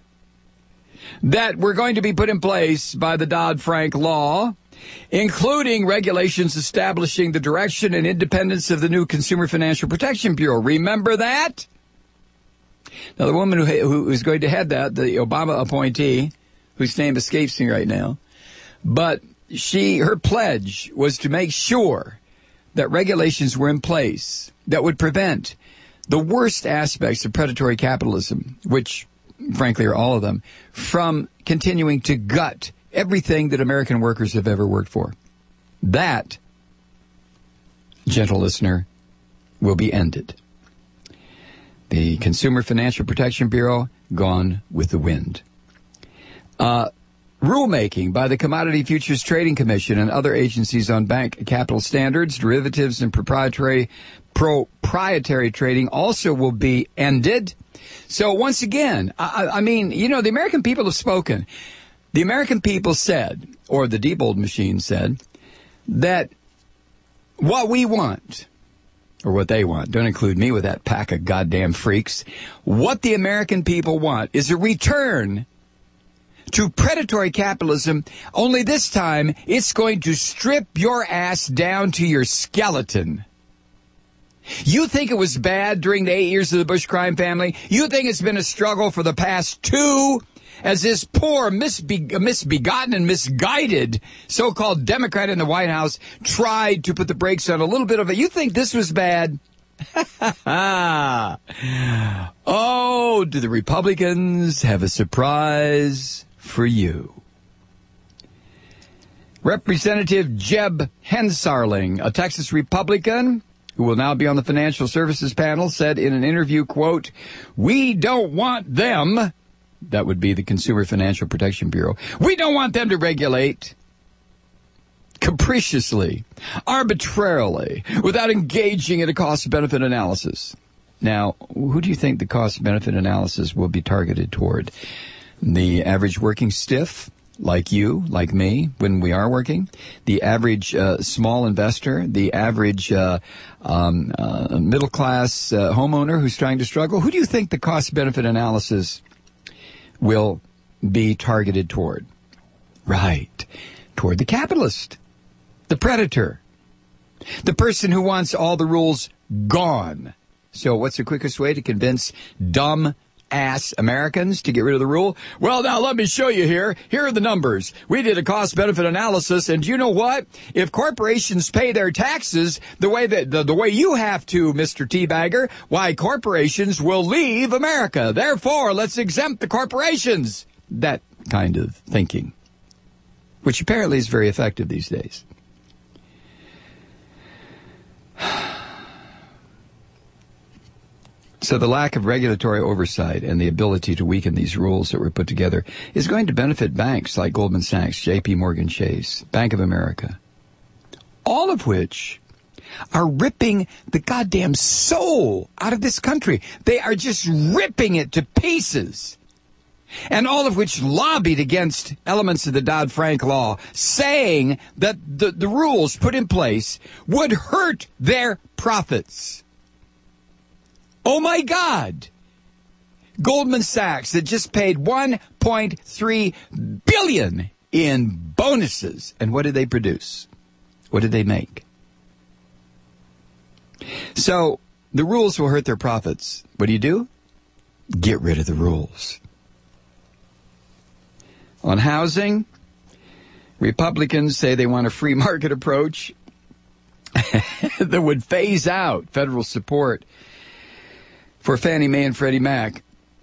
that were going to be put in place by the Dodd-Frank law, including regulations establishing the direction and independence of the new Consumer Financial Protection Bureau. Remember that? Now, the woman who, who is going to head that, the Obama appointee, whose name escapes me right now, but she, her pledge was to make sure that regulations were in place that would prevent the worst aspects of predatory capitalism, which, frankly, are all of them, from continuing to gut everything that American workers have ever worked for. That, gentle listener, will be ended. The Consumer Financial Protection Bureau, gone with the wind. Uh, Rulemaking by the Commodity Futures Trading Commission and other agencies on bank capital standards, derivatives, and proprietary proprietary trading also will be ended. So once again, I, I mean, you know, the American people have spoken. The American people said, or the Diebold machine said, that what we want, or what they want, don't include me with that pack of goddamn freaks, what the American people want is a return to predatory capitalism, only this time it's going to strip your ass down to your skeleton. You think it was bad during the eight years of the Bush crime family? You think it's been a struggle for the past two, as this poor, misbe- misbegotten and misguided so-called Democrat in the White House tried to put the brakes on a little bit of it? You think this was bad? Oh, do the Republicans have a surprise for you? Representative Jeb Hensarling, a Texas Republican who will now be on the Financial Services panel, said in an interview, quote, "We don't want them," that would be the Consumer Financial Protection Bureau, "we don't want them to regulate capriciously, arbitrarily, without engaging in a cost-benefit analysis." Now, who do you think the cost-benefit analysis will be targeted toward? The average working stiff, like you, like me, when we are working? The average uh, small investor? The average uh, um, uh, middle-class uh, homeowner who's trying to struggle? Who do you think the cost-benefit analysis will be targeted toward? Right. Toward the capitalist, the predator, the person who wants all the rules gone. So what's the quickest way to convince dumb ass Americans to get rid of the rule? Well, now let me show you here. Here are the numbers. We did a cost-benefit analysis, and you know what? If corporations pay their taxes the way that the, the way you have to, Mister Teabagger, why, corporations will leave America. Therefore, let's exempt the corporations. That kind of thinking, which apparently is very effective these days. So the lack of regulatory oversight and the ability to weaken these rules that were put together is going to benefit banks like Goldman Sachs, J P Morgan Chase, Bank of America, all of which are ripping the goddamn soul out of this country. They are just ripping it to pieces. And all of which lobbied against elements of the Dodd-Frank law, saying that the, the rules put in place would hurt their profits. Oh, my God. Goldman Sachs that just paid one point three billion dollars in bonuses. And what did they produce? What did they make? So the rules will hurt their profits. What do you do? Get rid of the rules. On housing, Republicans say they want a free market approach that would phase out federal support for Fannie Mae and Freddie Mac,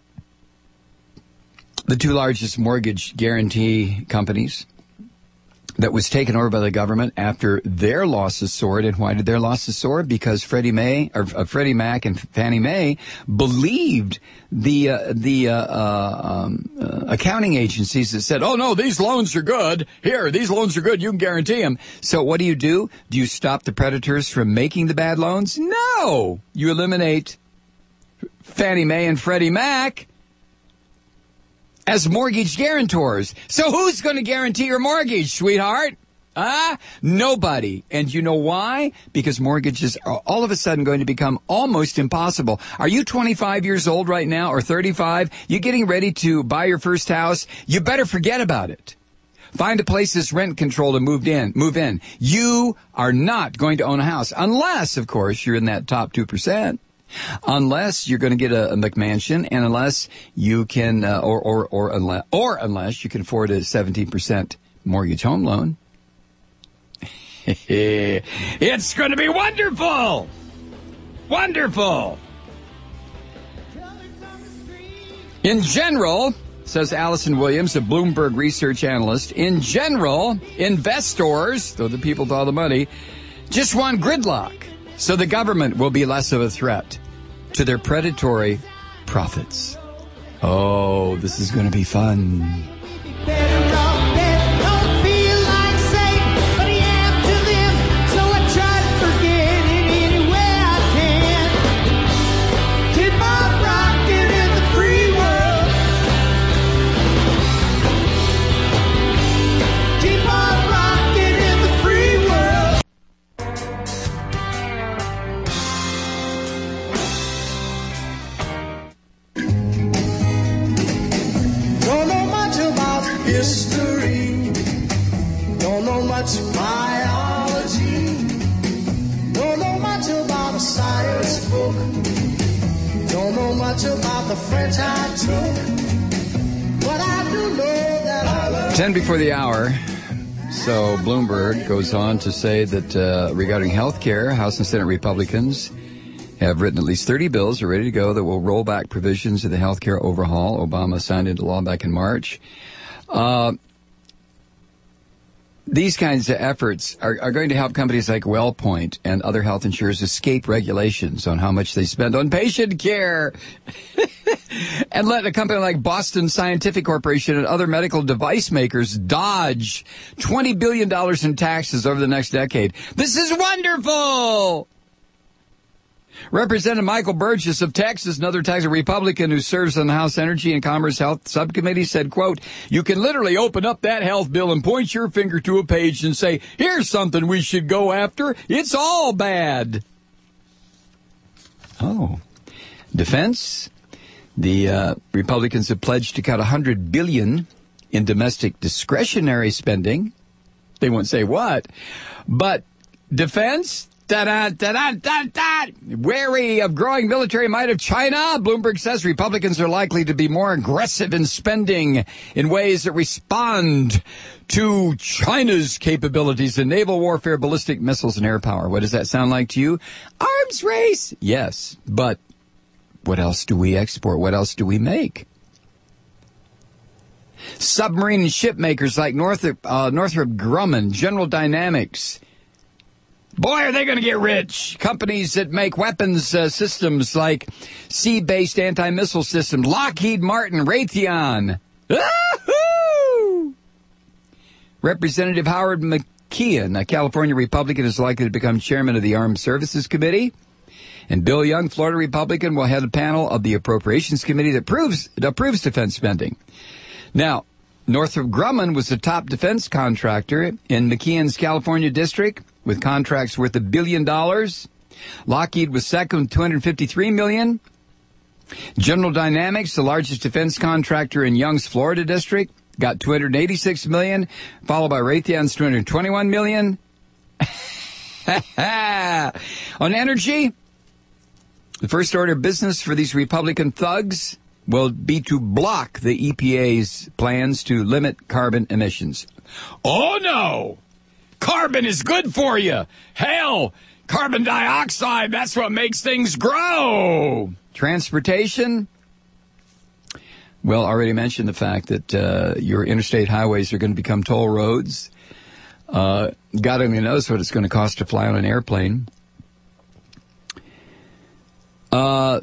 the two largest mortgage guarantee companies, that was taken over by the government after their losses soared. And why did their losses soar? Because Freddie Mae, or uh, Freddie Mac and Fannie Mae believed the uh, the uh, uh, um, uh, accounting agencies that said, "Oh no, these loans are good. Here, these loans are good. You can guarantee them." So what do you do? Do you stop the predators from making the bad loans? No, you eliminate Fannie Mae and Freddie Mac as mortgage guarantors. So who's going to guarantee your mortgage, sweetheart? Huh? Nobody. And you know why? Because mortgages are all of a sudden going to become almost impossible. Are you twenty-five years old right now, or thirty-five? You getting ready to buy your first house? You better forget about it. Find a place that's rent controlled and moved in, move in. You are not going to own a house unless, of course, you're in that top two percent. Unless you're going to get a, a McMansion, and unless you can, uh, or, or, or unless, or unless you can afford a seventeen percent mortgage home loan. It's going to be wonderful! Wonderful! In general, says Allison Williams, a Bloomberg research analyst, in general, investors, though the people with all the money, just want gridlock, so the government will be less of a threat to their predatory profits. Oh, this is going to be fun. History, don't know much biology, don't know much about a science book, don't know much about the French I took, but I do know that I love. Ten before the hour. So Bloomberg goes on to say that uh, regarding health care, House and Senate Republicans have written at least thirty bills are ready to go that will roll back provisions of the health care overhaul Obama signed into law back in March. Uh, these kinds of efforts are, are going to help companies like WellPoint and other health insurers escape regulations on how much they spend on patient care and let a company like Boston Scientific Corporation and other medical device makers dodge twenty billion dollars in taxes over the next decade. This is wonderful! Representative Michael Burgess of Texas, another Texas Republican who serves on the House Energy and Commerce Health Subcommittee, said, quote, you can literally open up that health bill and point your finger to a page and say, here's something we should go after. It's all bad. Oh. Defense. The uh, Republicans have pledged to cut one hundred billion dollars in domestic discretionary spending. They won't say what, but defense. Da-da, da-da, da-da. Wary of growing military might of China, Bloomberg says Republicans are likely to be more aggressive in spending in ways that respond to China's capabilities in naval warfare, ballistic missiles, and air power. What does that sound like to you? Arms race? Yes, but what else do we export? What else do we make? Submarine and ship makers like Northrop, uh, Northrop Grumman, General Dynamics. Boy, are they going to get rich. Companies that make weapons uh, systems like sea-based anti-missile systems. Lockheed Martin, Raytheon. Ah-hoo! Representative Howard McKeon, a California Republican, is likely to become chairman of the Armed Services Committee. And Bill Young, Florida Republican, will head a panel of the Appropriations Committee that approves, that approves defense spending. Now, Northrop Grumman was the top defense contractor in McKeon's California district with contracts worth a billion dollars. Lockheed was second with two hundred fifty-three million dollars. General Dynamics, the largest defense contractor in Young's Florida district, got two hundred eighty-six million dollars, followed by Raytheon's two hundred twenty-one million dollars. On energy, the first order of business for these Republican thugs will be to block the E P A's plans to limit carbon emissions. Oh, no! Carbon is good for you! Hell, carbon dioxide, that's what makes things grow! Transportation? Well, already mentioned the fact that uh, your interstate highways are going to become toll roads. Uh, God only knows what it's going to cost to fly on an airplane. Uh...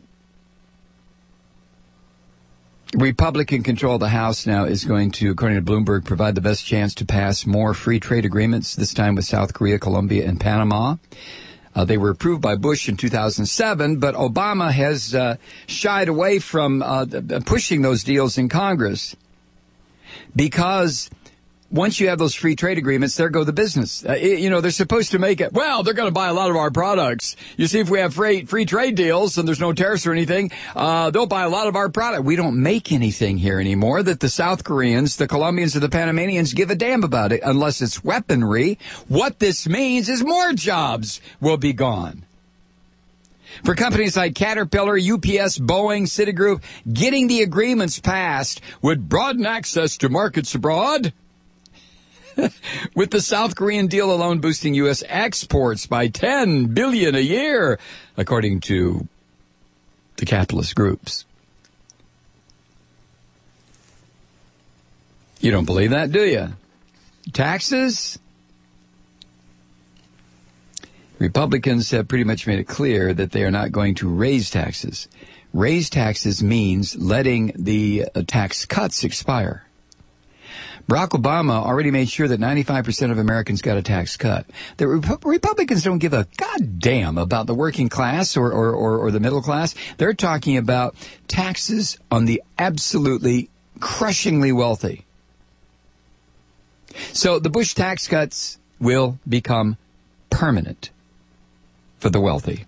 Republican control of the House now is going to, according to Bloomberg, provide the best chance to pass more free trade agreements, this time with South Korea, Colombia, and Panama. Uh, they were approved by Bush in two thousand seven, but Obama has uh, shied away from uh, pushing those deals in Congress because once you have those free trade agreements, there go the business. Uh, you know, they're supposed to make it, well, they're going to buy a lot of our products. You see, if we have free, free trade deals and there's no tariffs or anything, uh, they'll buy a lot of our product. We don't make anything here anymore that the South Koreans, the Colombians, or the Panamanians give a damn about it unless it's weaponry. What this means is more jobs will be gone. For companies like Caterpillar, U P S, Boeing, Citigroup, getting the agreements passed would broaden access to markets abroad, with the South Korean deal alone boosting U S exports by ten billion dollars a year, according to the capitalist groups. You don't believe that, do you? Taxes? Republicans have pretty much made it clear that they are not going to raise taxes. Raise taxes means letting the uh, tax cuts expire. Barack Obama already made sure that ninety-five percent of Americans got a tax cut. The Rep- Republicans don't give a goddamn about the working class or, or, or, or the middle class. They're talking about taxes on the absolutely crushingly wealthy. So the Bush tax cuts will become permanent for the wealthy.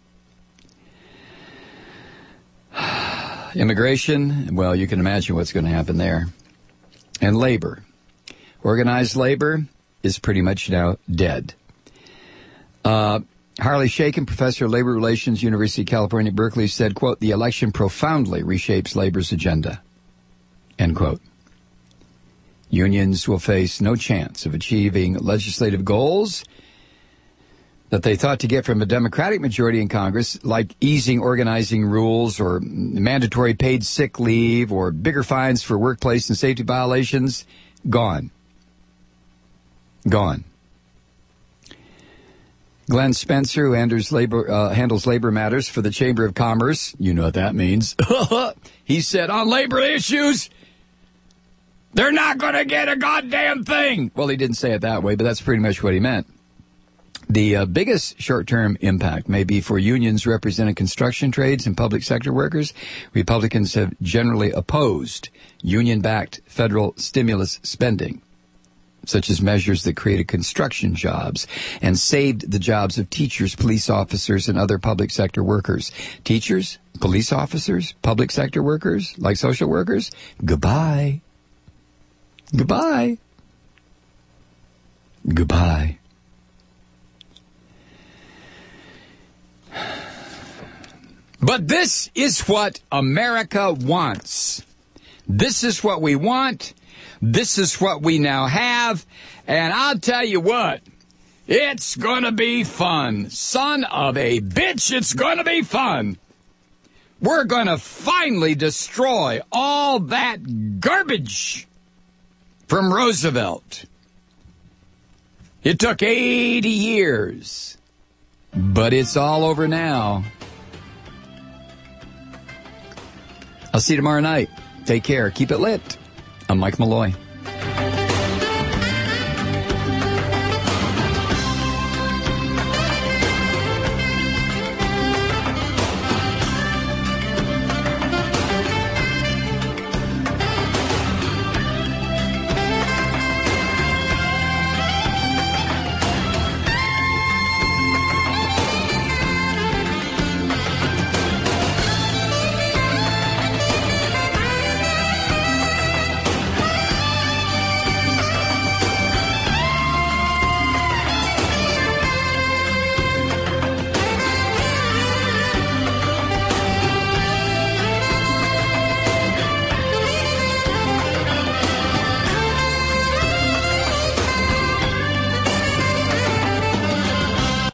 Immigration, well, you can imagine what's going to happen there. And labor. Organized labor is pretty much now dead. Uh, Harley Shaken, professor of labor relations, University of California, Berkeley, said, quote, the election profoundly reshapes labor's agenda, end quote. Unions will face no chance of achieving legislative goals that they thought to get from a Democratic majority in Congress, like easing organizing rules or mandatory paid sick leave or bigger fines for workplace and safety violations. Gone. Gone. Glenn Spencer, who handles labor, uh, handles labor matters for the Chamber of Commerce, you know what that means, he said, on labor issues, they're not going to get a goddamn thing. Well, he didn't say it that way, but that's pretty much what he meant. The uh, biggest short-term impact may be for unions representing construction trades and public sector workers. Republicans have generally opposed union-backed federal stimulus spending, such as measures that created construction jobs and saved the jobs of teachers, police officers, and other public sector workers. Teachers, police officers, public sector workers, like social workers, goodbye. Goodbye. Goodbye. But this is what America wants. This is what we want. This is what we now have. And I'll tell you what, it's going to be fun. Son of a bitch, it's going to be fun. We're going to finally destroy all that garbage from Roosevelt. It took eighty years, but it's all over now. I'll see you tomorrow night. Take care. Keep it lit. I'm Mike Malloy.